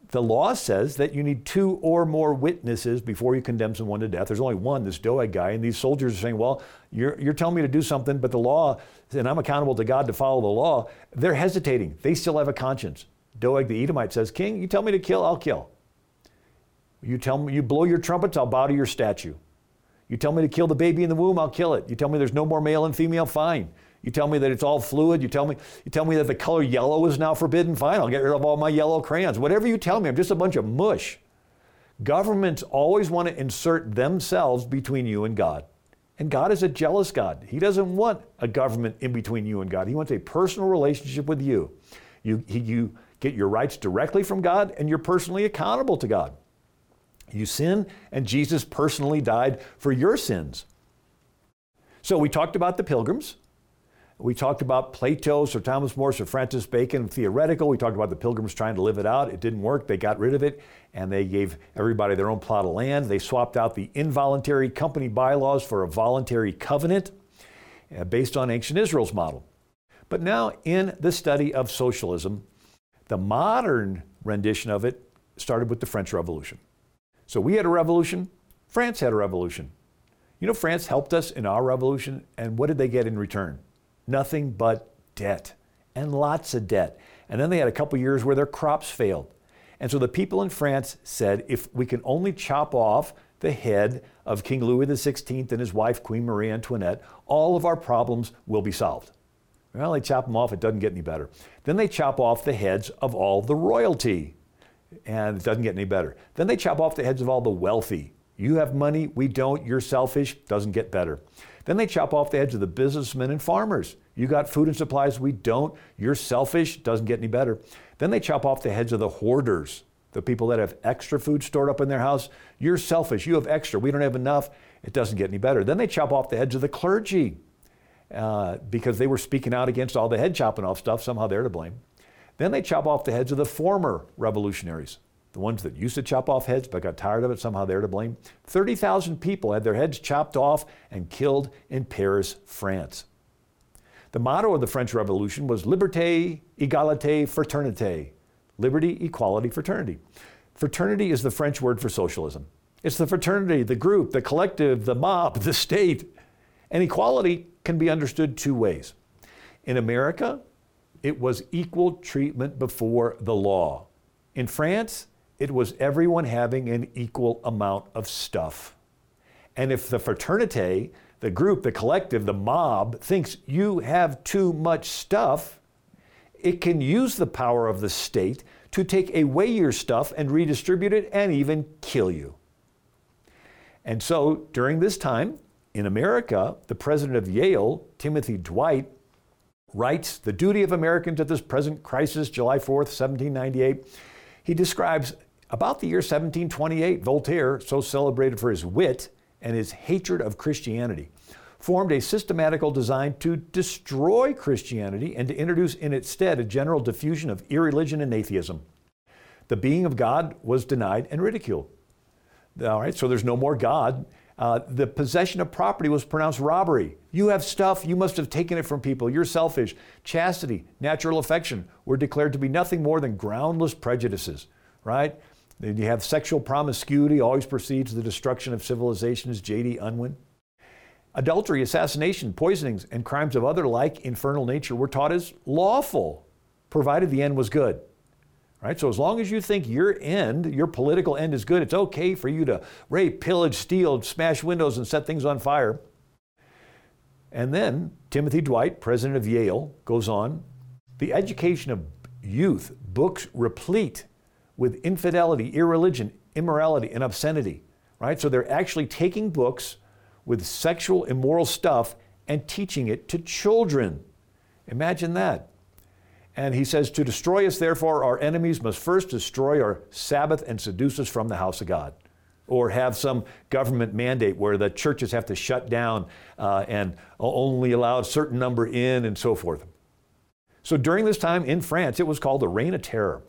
the law says that you need two or more witnesses before you condemn someone to death. There's only one, this Doeg guy, and these soldiers are saying, well, you're, you're telling me to do something, but the law, and I'm accountable to God to follow the law. They're hesitating. They still have a conscience. Doeg the Edomite says, King, you tell me to kill, I'll kill. You tell me, you blow your trumpets, I'll bow to your statue. You tell me to kill the baby in the womb, I'll kill it. You tell me there's no more male and female, fine. You tell me that it's all fluid. You tell me, you tell me that the color yellow is now forbidden. Fine, I'll get rid of all my yellow crayons. Whatever you tell me, I'm just a bunch of mush. Governments always want to insert themselves between you and God. And God is a jealous God. He doesn't want a government in between you and God. He wants a personal relationship with you. You, he, you get your rights directly from God, and you're personally accountable to God. You sin, and Jesus personally died for your sins. So we talked about the Pilgrims. We talked about Plato, Sir Thomas More, Sir Francis Bacon, theoretical. We talked about the Pilgrims trying to live it out. It didn't work. They got rid of it, and they gave everybody their own plot of land. They swapped out the involuntary company bylaws for a voluntary covenant uh, based on ancient Israel's model. But now in the study of socialism, the modern rendition of it started with the French Revolution. So we had a revolution. France had a revolution. You know, France helped us in our revolution, and what did they get in return? Nothing but debt, and lots of debt. And then they had a couple years where their crops failed. And so the people in France said, if we can only chop off the head of King Louis the sixteenth and his wife, Queen Marie Antoinette, all of our problems will be solved. Well, they chop them off, it doesn't get any better. Then they chop off the heads of all the royalty, and it doesn't get any better. Then they chop off the heads of all the wealthy. You have money, we don't, you're selfish, doesn't get better. Then they chop off the heads of the businessmen and farmers. You got food and supplies, we don't, you're selfish, doesn't get any better. Then they chop off the heads of the hoarders, the people that have extra food stored up in their house. You're selfish, you have extra, we don't have enough, it doesn't get any better. Then they chop off the heads of the clergy uh, because they were speaking out against all the head chopping off stuff, somehow they're to blame. Then they chop off the heads of the former revolutionaries. The ones that used to chop off heads but got tired of it, somehow they're to blame. thirty thousand people had their heads chopped off and killed in Paris, France. The motto of the French Revolution was Liberté, Égalité, Fraternité. Liberty, equality, fraternity. Fraternity is the French word for socialism. It's the fraternity, the group, the collective, the mob, the state. And equality can be understood two ways. In America, it was equal treatment before the law. In France, it was everyone having an equal amount of stuff. And if the fraternité, the group, the collective, the mob, thinks you have too much stuff, it can use the power of the state to take away your stuff and redistribute it and even kill you. And so during this time, in America, the president of Yale, Timothy Dwight, writes, "The duty of Americans at this present crisis, July fourth, seventeen ninety-eight, he describes about the year seventeen twenty-eight, Voltaire, so celebrated for his wit and his hatred of Christianity, formed a systematical design to destroy Christianity and to introduce in its stead a general diffusion of irreligion and atheism. The being of God was denied and ridiculed." All right, so there's no more God. Uh, the possession of property was pronounced robbery. You have stuff, you must have taken it from people. You're selfish. Chastity, natural affection were declared to be nothing more than groundless prejudices, right? Then you have sexual promiscuity always precedes the destruction of civilization, as J D Unwin. Adultery, assassination, poisonings, and crimes of other like infernal nature were taught as lawful, provided the end was good. Right? So as long as you think your end, your political end is good, it's okay for you to rape, pillage, steal, smash windows, and set things on fire. And then Timothy Dwight, president of Yale, goes on, "The education of youth, books replete with infidelity, irreligion, immorality, and obscenity." Right? So they're actually taking books with sexual, immoral stuff and teaching it to children. Imagine that. And he says, "To destroy us, therefore, our enemies must first destroy our Sabbath and seduce us from the house of God." Or have some government mandate where the churches have to shut down uh, and only allow a certain number in and so forth. So during this time in France, it was called the Reign of Terror.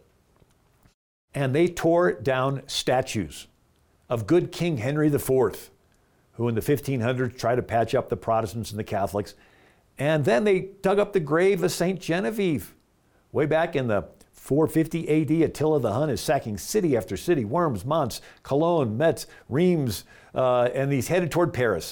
And they tore down statues of good King Henry the Fourth, who in the fifteen hundreds tried to patch up the Protestants and the Catholics. And then they dug up the grave of Saint Genevieve, way back in the four fifty A D, Attila the Hun is sacking city after city, Worms, Mons, Cologne, Metz, Reims, uh, and he's headed toward Paris.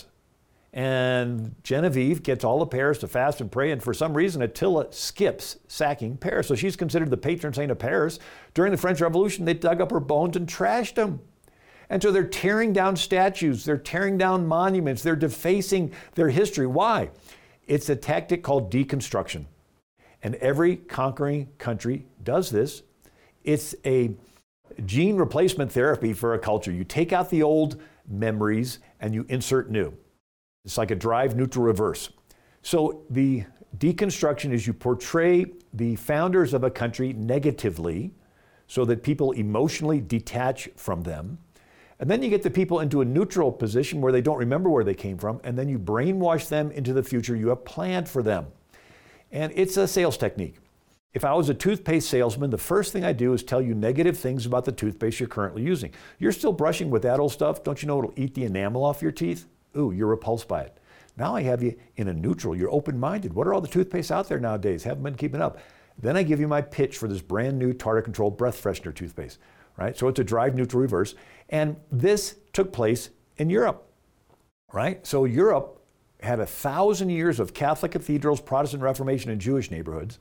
And Genevieve gets all of Paris to fast and pray, and for some reason Attila skips sacking Paris. So she's considered the patron saint of Paris. During the French Revolution, they dug up her bones and trashed them. And so they're tearing down statues, they're tearing down monuments, they're defacing their history. Why? It's a tactic called deconstruction. And every conquering country does this. It's a gene replacement therapy for a culture. You take out the old memories and you insert new. It's like a drive neutral reverse. So the deconstruction is you portray the founders of a country negatively so that people emotionally detach from them. And then you get the people into a neutral position where they don't remember where they came from, and then you brainwash them into the future you have planned for them. And it's a sales technique. If I was a toothpaste salesman, the first thing I do is tell you negative things about the toothpaste you're currently using. You're still brushing with that old stuff. Don't you know it'll eat the enamel off your teeth? Ooh, you're repulsed by it. Now I have you in a neutral. You're open-minded. What are all the toothpastes out there nowadays? Haven't been keeping up. Then I give you my pitch for this brand new tartar-controlled breath freshener toothpaste, right? So it's a drive neutral reverse. And this took place in Europe, right? So Europe had a thousand years of Catholic cathedrals, Protestant Reformation, and Jewish neighborhoods.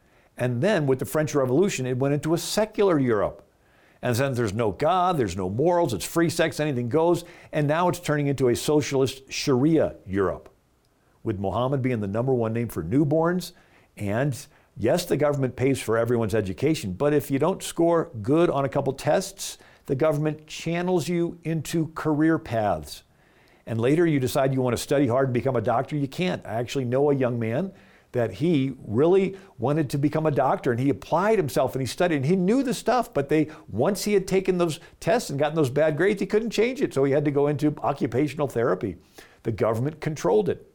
And then with the French Revolution, it went into a secular Europe. And then there's no God, there's no morals, it's free sex, anything goes. And now it's turning into a socialist Sharia Europe, with Muhammad being the number one name for newborns. And yes, the government pays for everyone's education, but if you don't score good on a couple tests, the government channels you into career paths. And later you decide you want to study hard and become a doctor, you can't. I actually know a young man that he really wanted to become a doctor, and he applied himself and he studied and he knew the stuff, but they once he had taken those tests and gotten those bad grades, he couldn't change it. So he had to go into occupational therapy. The government controlled it.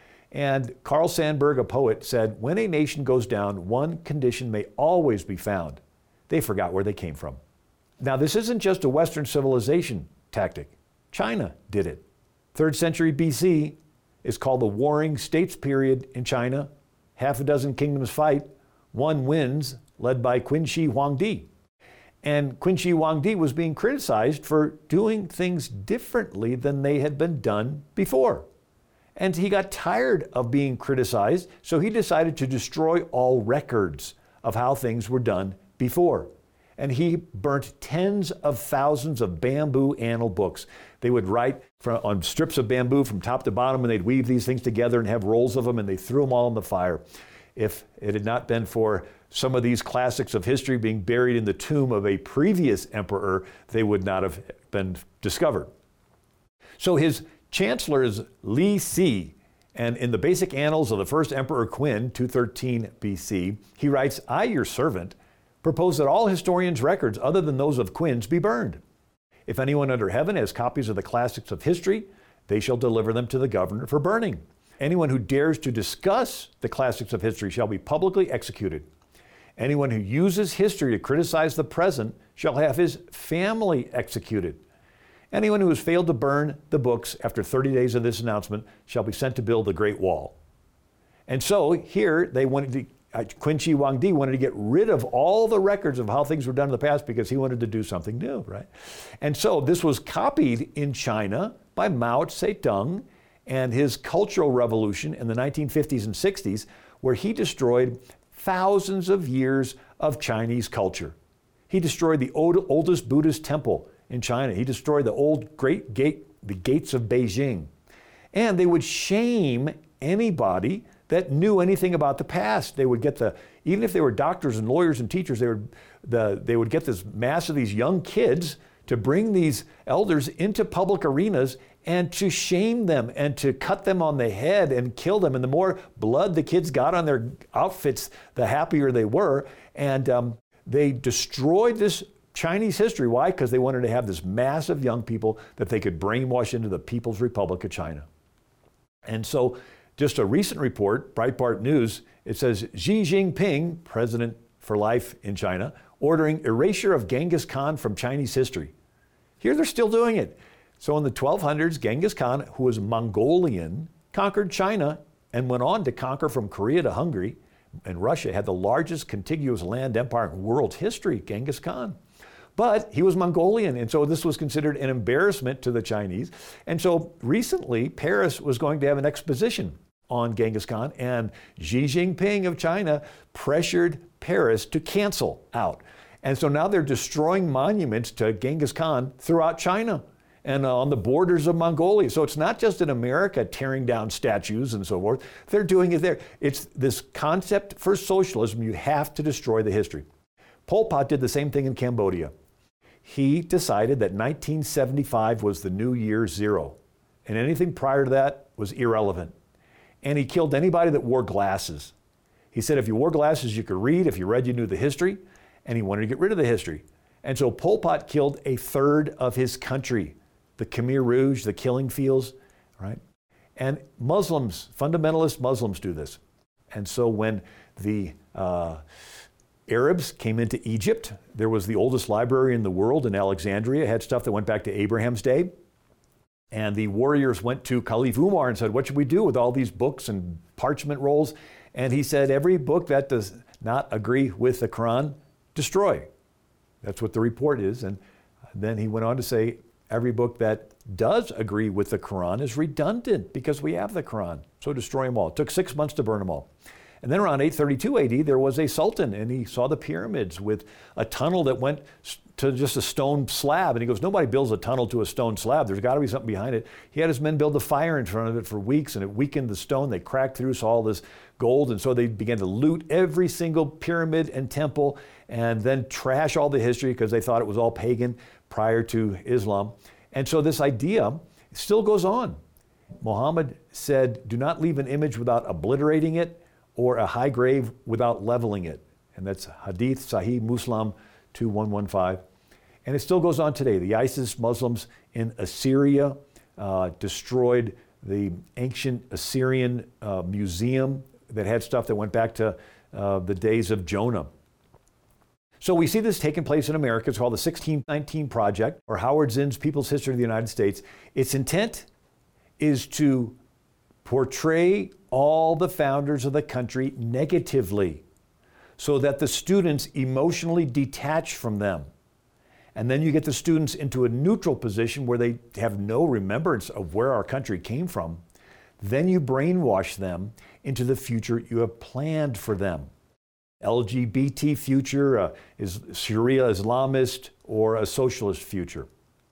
And Carl Sandburg, a poet, said, when a nation goes down, one condition may always be found. They forgot where they came from. Now, this isn't just a Western civilization tactic. China did it. Third century B C is called the Warring States period in China. Half a dozen kingdoms fight. One wins, led by Qin Shi Huangdi. And Qin Shi Huangdi was being criticized for doing things differently than they had been done before. And he got tired of being criticized, so he decided to destroy all records of how things were done before. And he burnt tens of thousands of bamboo annal books. They would write from, on strips of bamboo from top to bottom, and they'd weave these things together and have rolls of them, and they threw them all in the fire. If it had not been for some of these classics of history being buried in the tomb of a previous emperor, they would not have been discovered. So his chancellor is Li Si, and in the basic annals of the first Emperor Qin, two thirteen B C, he writes, I, your servant, propose that all historians' records other than those of Qin's be burned. If anyone under heaven has copies of the classics of history, they shall deliver them to the governor for burning. Anyone who dares to discuss the classics of history shall be publicly executed. Anyone who uses history to criticize the present shall have his family executed. Anyone who has failed to burn the books after thirty days of this announcement shall be sent to build the Great Wall. And so here they wanted to Qin Shi Huangdi wanted to get rid of all the records of how things were done in the past because he wanted to do something new, right? And so this was copied in China by Mao Zedong and his Cultural Revolution in the nineteen fifties and sixties, where he destroyed thousands of years of Chinese culture. He destroyed the old, oldest Buddhist temple in China. He destroyed the old great gate, the gates of Beijing. And they would shame anybody that knew anything about the past. They would get the, even if they were doctors and lawyers and teachers, they would, the, they would get this mass of these young kids to bring these elders into public arenas and to shame them and to cut them on the head and kill them. And the more blood the kids got on their outfits, the happier they were. And um, they destroyed this Chinese history. Why? Because they wanted to have this mass of young people that they could brainwash into the People's Republic of China. And so just a recent report, Breitbart News, it says Xi Jinping, president for life in China, ordering erasure of Genghis Khan from Chinese history. Here they're still doing it. So in the twelve hundreds, Genghis Khan, who was Mongolian, conquered China and went on to conquer from Korea to Hungary, and Russia had the largest contiguous land empire in world history, Genghis Khan. But he was Mongolian, and so this was considered an embarrassment to the Chinese. And so recently, Paris was going to have an exposition on Genghis Khan, and Xi Jinping of China pressured Paris to cancel out. And so now they're destroying monuments to Genghis Khan throughout China and on the borders of Mongolia. So it's not just in America tearing down statues and so forth. They're doing it there. It's this concept for socialism, you have to destroy the history. Pol Pot did the same thing in Cambodia. He decided that nineteen seventy-five was the new year zero, and anything prior to that was irrelevant. And he killed anybody that wore glasses. He said if you wore glasses, you could read. If you read, you knew the history. And he wanted to get rid of the history. And so Pol Pot killed a third of his country. The Khmer Rouge, the killing fields, right? And Muslims, fundamentalist Muslims do this. And so when the uh, Arabs came into Egypt, there was the oldest library in the world in Alexandria. It had stuff that went back to Abraham's day. And the warriors went to Caliph Umar and said, what should we do with all these books and parchment rolls? And he said, every book that does not agree with the Quran, destroy. That's what the report is. And then he went on to say, every book that does agree with the Quran is redundant because we have the Quran. So destroy them all. It took six months to burn them all. And then around eight thirty-two A D, there was a sultan, and he saw the pyramids with a tunnel that went to just a stone slab. And he goes, nobody builds a tunnel to a stone slab. There's got to be something behind it. He had his men build a fire in front of it for weeks, and it weakened the stone. They cracked through, saw all this gold, and so they began to loot every single pyramid and temple and then trash all the history because they thought it was all pagan prior to Islam. And so this idea still goes on. Muhammad said, do not leave an image without obliterating it, or a high grave without leveling it. And that's Hadith Sahih Muslim two one one five. And it still goes on today. The ISIS Muslims in Assyria uh, destroyed the ancient Assyrian uh, museum that had stuff that went back to uh, the days of Jonah. So we see this taking place in America. It's called the sixteen nineteen Project, or Howard Zinn's People's History of the United States. Its intent is to portray all the founders of the country negatively so that the students emotionally detach from them. And then you get the students into a neutral position where they have no remembrance of where our country came from. Then you brainwash them into the future you have planned for them. L G B T future, uh, is Sharia Islamist, or a socialist future.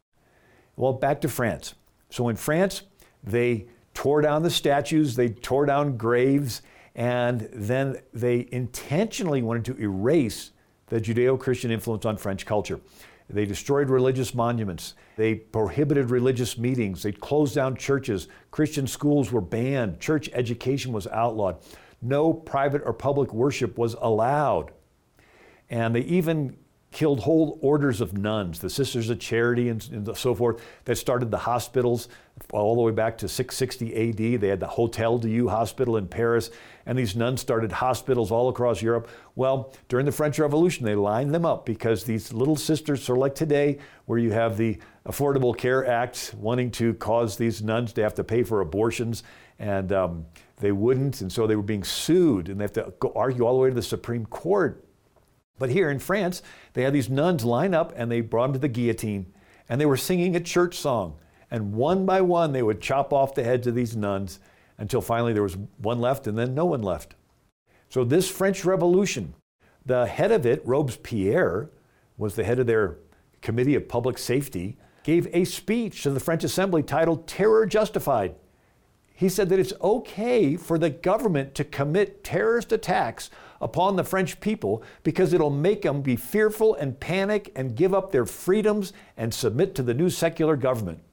Well, back to France. So in France, they tore down the statues, they tore down graves, and then they intentionally wanted to erase the Judeo-Christian influence on French culture. They destroyed religious monuments. They prohibited religious meetings. They closed down churches. Christian schools were banned. Church education was outlawed. No private or public worship was allowed. And they even killed whole orders of nuns, the Sisters of Charity and, and so forth, that started the hospitals all the way back to six sixty A D. They had the Hôtel Dieu hospital in Paris, and these nuns started hospitals all across Europe. Well, during the French Revolution, they lined them up because these little sisters, sort of like today, where you have the Affordable Care Act wanting to cause these nuns to have to pay for abortions, and um, they wouldn't, and so they were being sued, and they have to go argue all the way to the Supreme Court. But here in France, they had these nuns line up and they brought them to the guillotine, and they were singing a church song. And one by one, they would chop off the heads of these nuns until finally there was one left and then no one left. So this French Revolution, the head of it, Robespierre, was the head of their Committee of Public Safety, gave a speech to the French Assembly titled Terror Justified. He said that it's okay for the government to commit terrorist attacks upon the French people because it'll make them be fearful and panic and give up their freedoms and submit to the new secular government.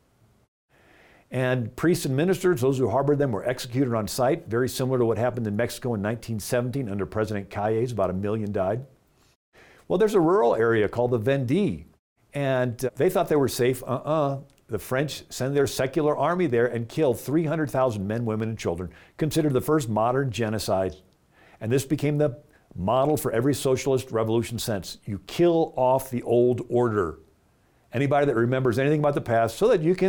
And priests and ministers, those who harbored them, were executed on sight, very similar to what happened in Mexico in nineteen seventeen under President Calles. About a million died. Well, there's a rural area called the Vendée, and they thought they were safe. Uh-uh. The French send their secular army there and kill three hundred thousand men, women, and children, considered the first modern genocide. And this became the model for every socialist revolution since. You kill off the old order. Anybody that remembers anything about the past so that you can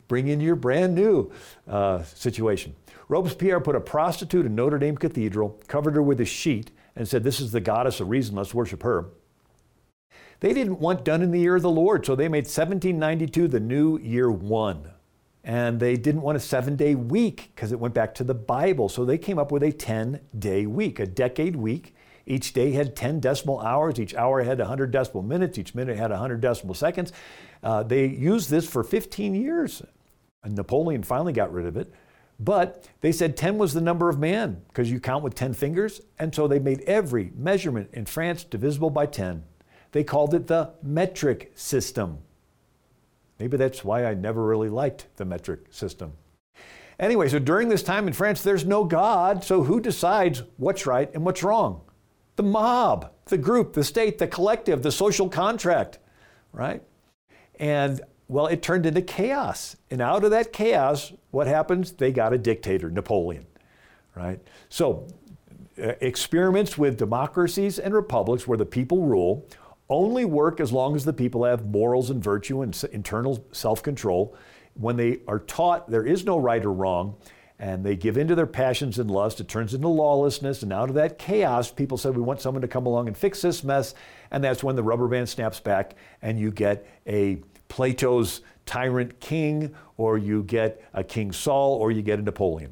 bring in your brand new uh, situation. Robespierre put a prostitute in Notre Dame Cathedral, covered her with a sheet, and said, "This is the goddess of reason, let's worship her." They didn't want done in the year of the Lord, so they made seventeen ninety-two the new year one. And they didn't want a seven-day week because it went back to the Bible. So they came up with a ten-day week, a decade week. Each day had ten decimal hours. Each hour had one hundred decimal minutes. Each minute had one hundred decimal seconds. Uh, they used this for fifteen years. And Napoleon finally got rid of it. But they said ten was the number of man because you count with ten fingers. And so they made every measurement in France divisible by ten. They called it the metric system. Maybe that's why I never really liked the metric system. Anyway, so during this time in France, there's no God, so who decides what's right and what's wrong? The mob, the group, the state, the collective, the social contract, right? And, well, it turned into chaos. And out of that chaos, what happens? They got a dictator, Napoleon, right? So, uh, experiments with democracies and republics where the people rule only work as long as the people have morals and virtue and internal self-control. When they are taught there is no right or wrong, and they give in to their passions and lust, it turns into lawlessness, and out of that chaos, people said, we want someone to come along and fix this mess, and that's when the rubber band snaps back, and you get a Plato's tyrant king, or you get a King Saul, or you get a Napoleon.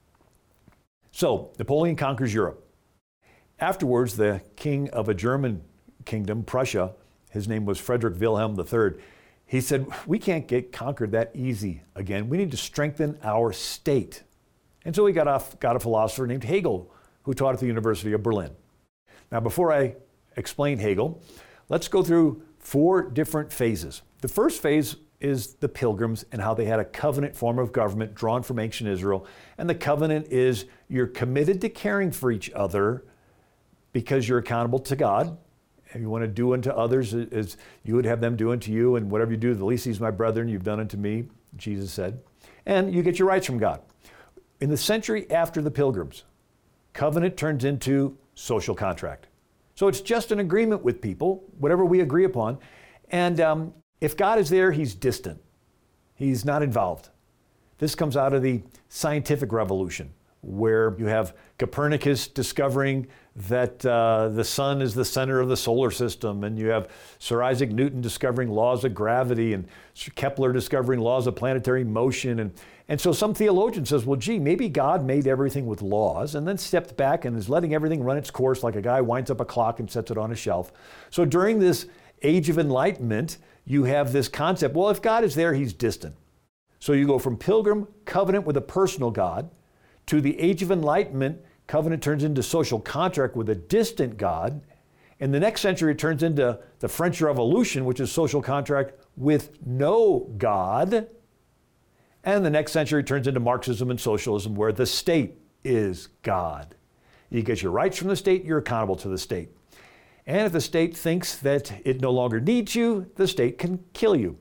So, Napoleon conquers Europe. Afterwards, the king of a German kingdom, Prussia, his name was Frederick Wilhelm the Third, he said, we can't get conquered that easy again. We need to strengthen our state. And so he got, off, got a philosopher named Hegel, who taught at the University of Berlin. Now, before I explain Hegel, let's go through four different phases. The first phase is the Pilgrims and how they had a covenant form of government drawn from ancient Israel. And the covenant is you're committed to caring for each other because you're accountable to God. And you want to do unto others as you would have them do unto you, and whatever you do, the least these my brethren, you've done unto me, Jesus said. And you get your rights from God. In the century after the Pilgrims, covenant turns into social contract. So it's just an agreement with people, whatever we agree upon. And um, if God is there, he's distant. He's not involved. This comes out of the scientific revolution, where you have Copernicus discovering that uh, the sun is the center of the solar system, and you have Sir Isaac Newton discovering laws of gravity, and Kepler discovering laws of planetary motion. And, and so some theologian says, well, gee, maybe God made everything with laws and then stepped back and is letting everything run its course like a guy winds up a clock and sets it on a shelf. So during this age of enlightenment, you have this concept, well, if God is there, he's distant. So you go from pilgrim, covenant with a personal God, to the age of enlightenment, covenant turns into social contract with a distant God. In the next century, it turns into the French Revolution, which is social contract with no God. And the next century turns into Marxism and socialism, where the state is God. You get your rights from the state, you're accountable to the state. And if the state thinks that it no longer needs you, the state can kill you.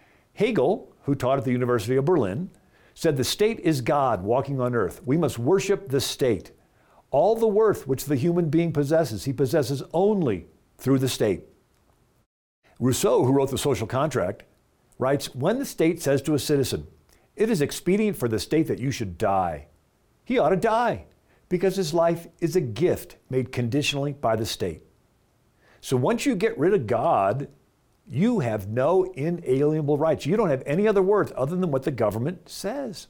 Hegel, who taught at the University of Berlin, said the state is God walking on earth. We must worship the state. All the worth which the human being possesses, he possesses only through the state. Rousseau, who wrote The Social Contract, writes, when the state says to a citizen, it is expedient for the state that you should die, he ought to die, because his life is a gift made conditionally by the state. So once you get rid of God, you have no inalienable rights. You don't have any other worth other than what the government says.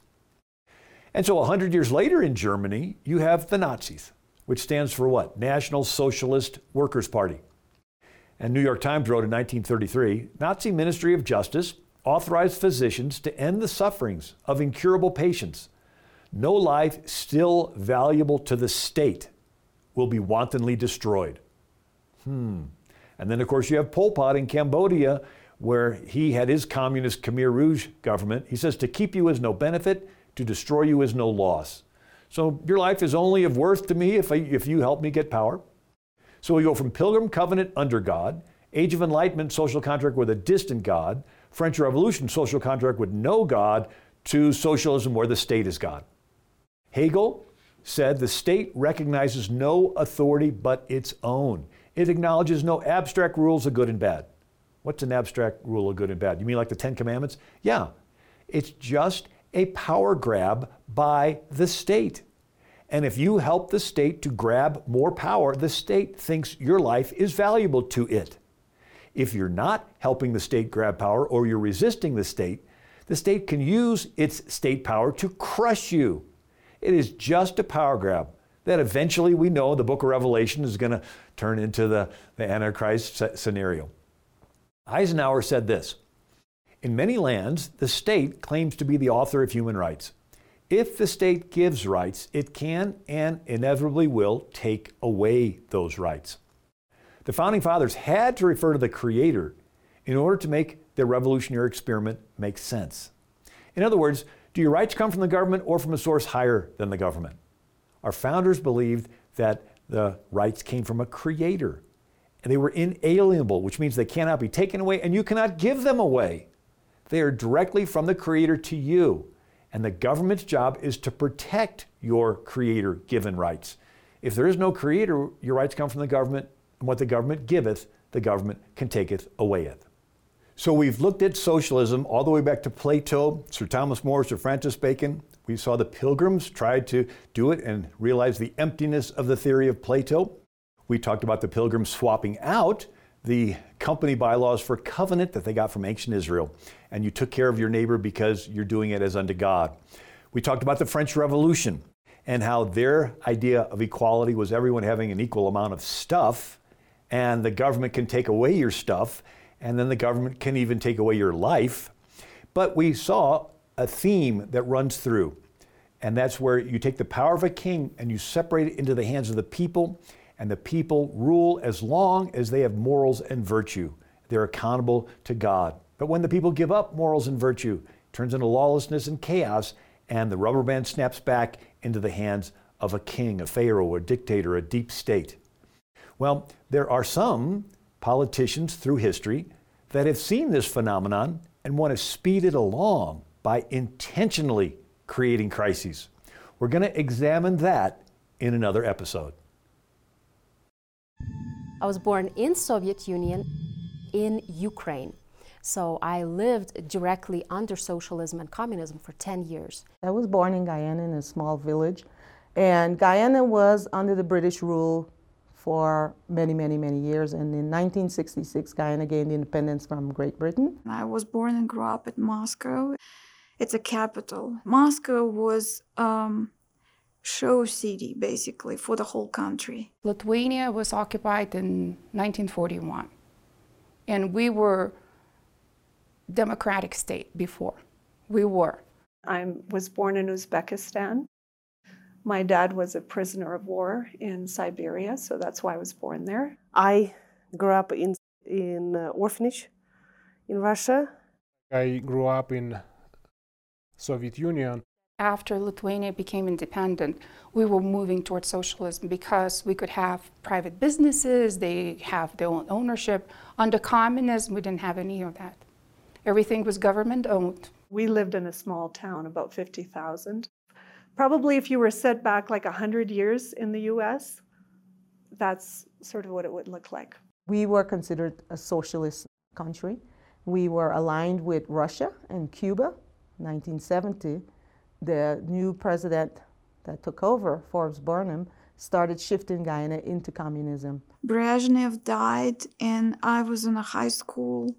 And so a hundred years later in Germany, you have the Nazis, which stands for what? National Socialist Workers' Party. And New York Times wrote in nineteen thirty-three, Nazi Ministry of Justice authorized physicians to end the sufferings of incurable patients. No life still valuable to the state will be wantonly destroyed. Hmm. And then, of course, you have Pol Pot in Cambodia, where he had his communist Khmer Rouge government. He says, to keep you is no benefit, to destroy you is no loss. So your life is only of worth to me if, I, if you help me get power. So we go from Pilgrim covenant under God, Age of Enlightenment, social contract with a distant God, French Revolution, social contract with no God, to socialism where the state is God. Hegel said the state recognizes no authority but its own. It acknowledges no abstract rules of good and bad. What's an abstract rule of good and bad? You mean like the Ten Commandments? Yeah. It's just a power grab by the state. And if you help the state to grab more power, the state thinks your life is valuable to it. If you're not helping the state grab power or you're resisting the state, the state can use its state power to crush you. It is just a power grab that eventually we know the book of Revelation is going to turn into the, the Antichrist scenario. Eisenhower said this, "In many lands, the state claims to be the author of human rights. If the state gives rights, it can and inevitably will take away those rights." The Founding Fathers had to refer to the Creator in order to make their revolutionary experiment make sense. In other words, do your rights come from the government or from a source higher than the government? Our founders believed that the rights came from a Creator, and they were inalienable, which means they cannot be taken away and you cannot give them away. They are directly from the Creator to you. And the government's job is to protect your Creator-given rights. If there is no Creator, your rights come from the government, and what the government giveth, the government can taketh awayeth. So we've looked at socialism all the way back to Plato, Sir Thomas More, Sir Francis Bacon. We saw the Pilgrims try to do it and realize the emptiness of the theory of Plato. We talked about the Pilgrims swapping out the company bylaws for covenant that they got from ancient Israel. And you took care of your neighbor because you're doing it as unto God. We talked about the French Revolution and how their idea of equality was everyone having an equal amount of stuff, and the government can take away your stuff, and then the government can even take away your life. But we saw a theme that runs through, and that's where you take the power of a king and you separate it into the hands of the people, and the people rule as long as they have morals and virtue. They're accountable to God. But when the people give up morals and virtue, it turns into lawlessness and chaos, and the rubber band snaps back into the hands of a king, a pharaoh, a dictator, a deep state. Well, there are some politicians through history that have seen this phenomenon and want to speed it along by intentionally creating crises. We're going to examine that in another episode. I was born in Soviet Union, in Ukraine. So I lived directly under socialism and communism for ten years. I was born in Guyana in a small village, and Guyana was under the British rule for many, many, many years. And in nineteen sixty-six, Guyana gained independence from Great Britain. I was born and grew up in Moscow. It's a capital. Moscow was um, show city, basically, for the whole country. Lithuania was occupied in nineteen forty-one, and we were democratic state before. We were. I was born in Uzbekistan. My dad was a prisoner of war in Siberia, so that's why I was born there. I grew up in in uh, orphanage in Russia. I grew up in Soviet Union. After Lithuania became independent, we were moving towards socialism because we could have private businesses, they have their own ownership. Under communism, we didn't have any of that. Everything was government owned. We lived in a small town, about fifty thousand. Probably if you were set back like one hundred years in the U S, that's sort of what it would look like. We were considered a socialist country. We were aligned with Russia and Cuba. nineteen seventy, the new president that took over, Forbes Burnham, started shifting Guyana into communism. Brezhnev died, and I was in a high school.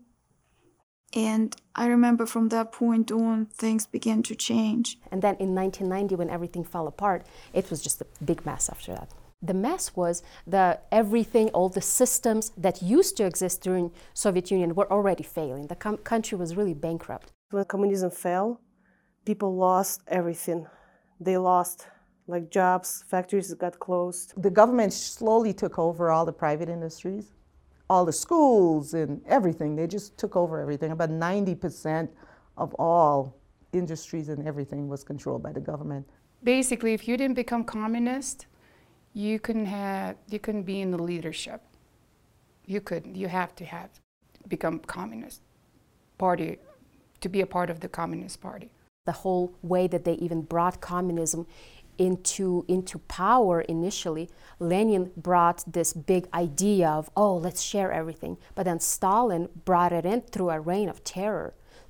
And I remember from that point on, things began to change. And then in nineteen ninety, when everything fell apart, it was just a big mess after that. The mess was that everything, all the systems that used to exist during Soviet Union were already failing. The com- country was really bankrupt. When communism fell, people lost everything. They lost like jobs, factories got closed. The government slowly took over all the private industries, all the schools and everything. They just took over everything. About ninety percent of all industries and everything was controlled by the government. Basically, if you didn't become communist, you couldn't have, you couldn't be in the leadership. You couldn't. You have to have become communist party to be a part of the Communist Party. The whole way that they even brought communism into into power initially, Lenin brought this big idea of, oh, let's share everything. But then Stalin brought it in through a reign of terror.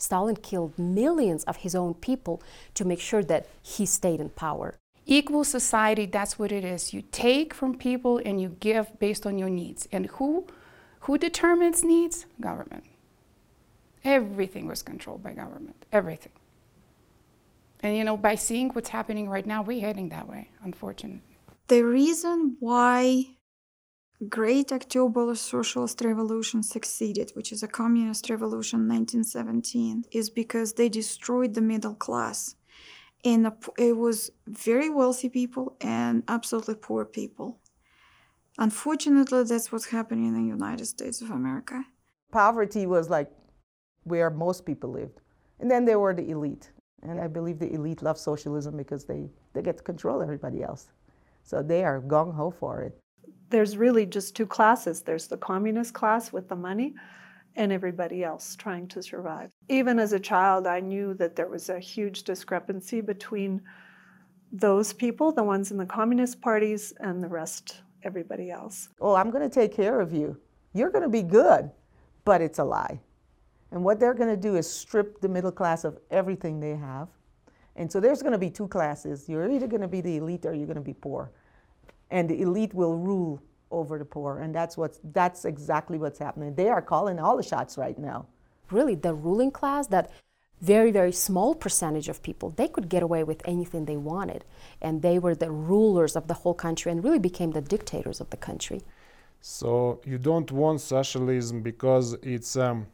Stalin killed millions of his own people to make sure that he stayed in power. Equal society, that's what it is. You take from people and you give based on your needs. And who, who determines needs? Government. Everything was controlled by government, everything. And you know, by seeing what's happening right now, we're heading that way, unfortunately. The reason why Great October Socialist Revolution succeeded, which is a communist revolution in nineteen seventeen, is because they destroyed the middle class. And it was very wealthy people and absolutely poor people. Unfortunately, that's what's happening in the United States of America. Poverty was like where most people lived. And then there were the elite. And I believe the elite love socialism because they, they get to control everybody else. So they are gung-ho for it. There's really just two classes. There's the communist class with the money and everybody else trying to survive. Even as a child, I knew that there was a huge discrepancy between those people, the ones in the communist parties, and the rest, everybody else. Oh, I'm going to take care of you. You're going to be good, but it's a lie. And what they're going to do is strip the middle class of everything they have. And so there's going to be two classes. You're either going to be the elite or you're going to be poor. And the elite will rule over the poor. And that's, what's, that's exactly what's happening. They are calling all the shots right now. Really, the ruling class, that very, very small percentage of people, they could get away with anything they wanted. And they were the rulers of the whole country and really became the dictators of the country. So you don't want socialism because it's um,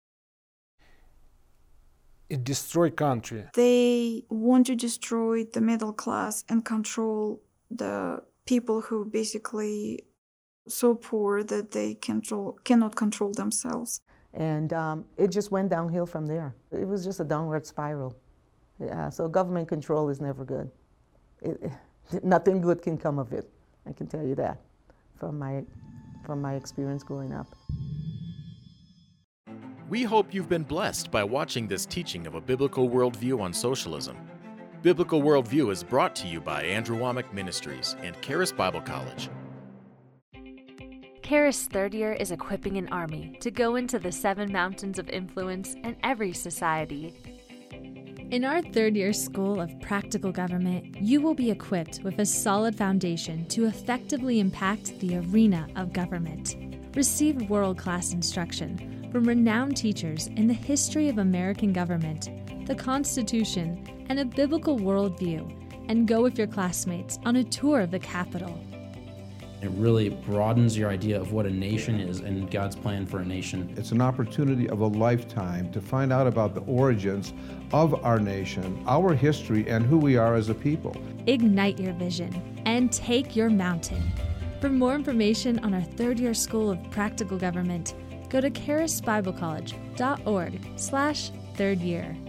it destroys country. They want to destroy the middle class and control the people who basically so poor that they control, cannot control themselves. And um, it just went downhill from there. It was just a downward spiral. Yeah, so government control is never good. It, it, nothing good can come of it. I can tell you that from my, from my experience growing up. We hope you've been blessed by watching this teaching of a biblical worldview on socialism. Biblical Worldview is brought to you by Andrew Wommack Ministries and Charis Bible College. Charis Third Year is equipping an army to go into the seven mountains of influence in every society. In our third year School of Practical Government, you will be equipped with a solid foundation to effectively impact the arena of government. Receive world-class instruction from renowned teachers in the history of American government, the Constitution, and a biblical worldview, and go with your classmates on a tour of the Capitol. It really broadens your idea of what a nation is and God's plan for a nation. It's an opportunity of a lifetime to find out about the origins of our nation, our history, and who we are as a people. Ignite your vision and take your mountain. For more information on our third year School of Practical Government, go to charis bible college dot org slash third year.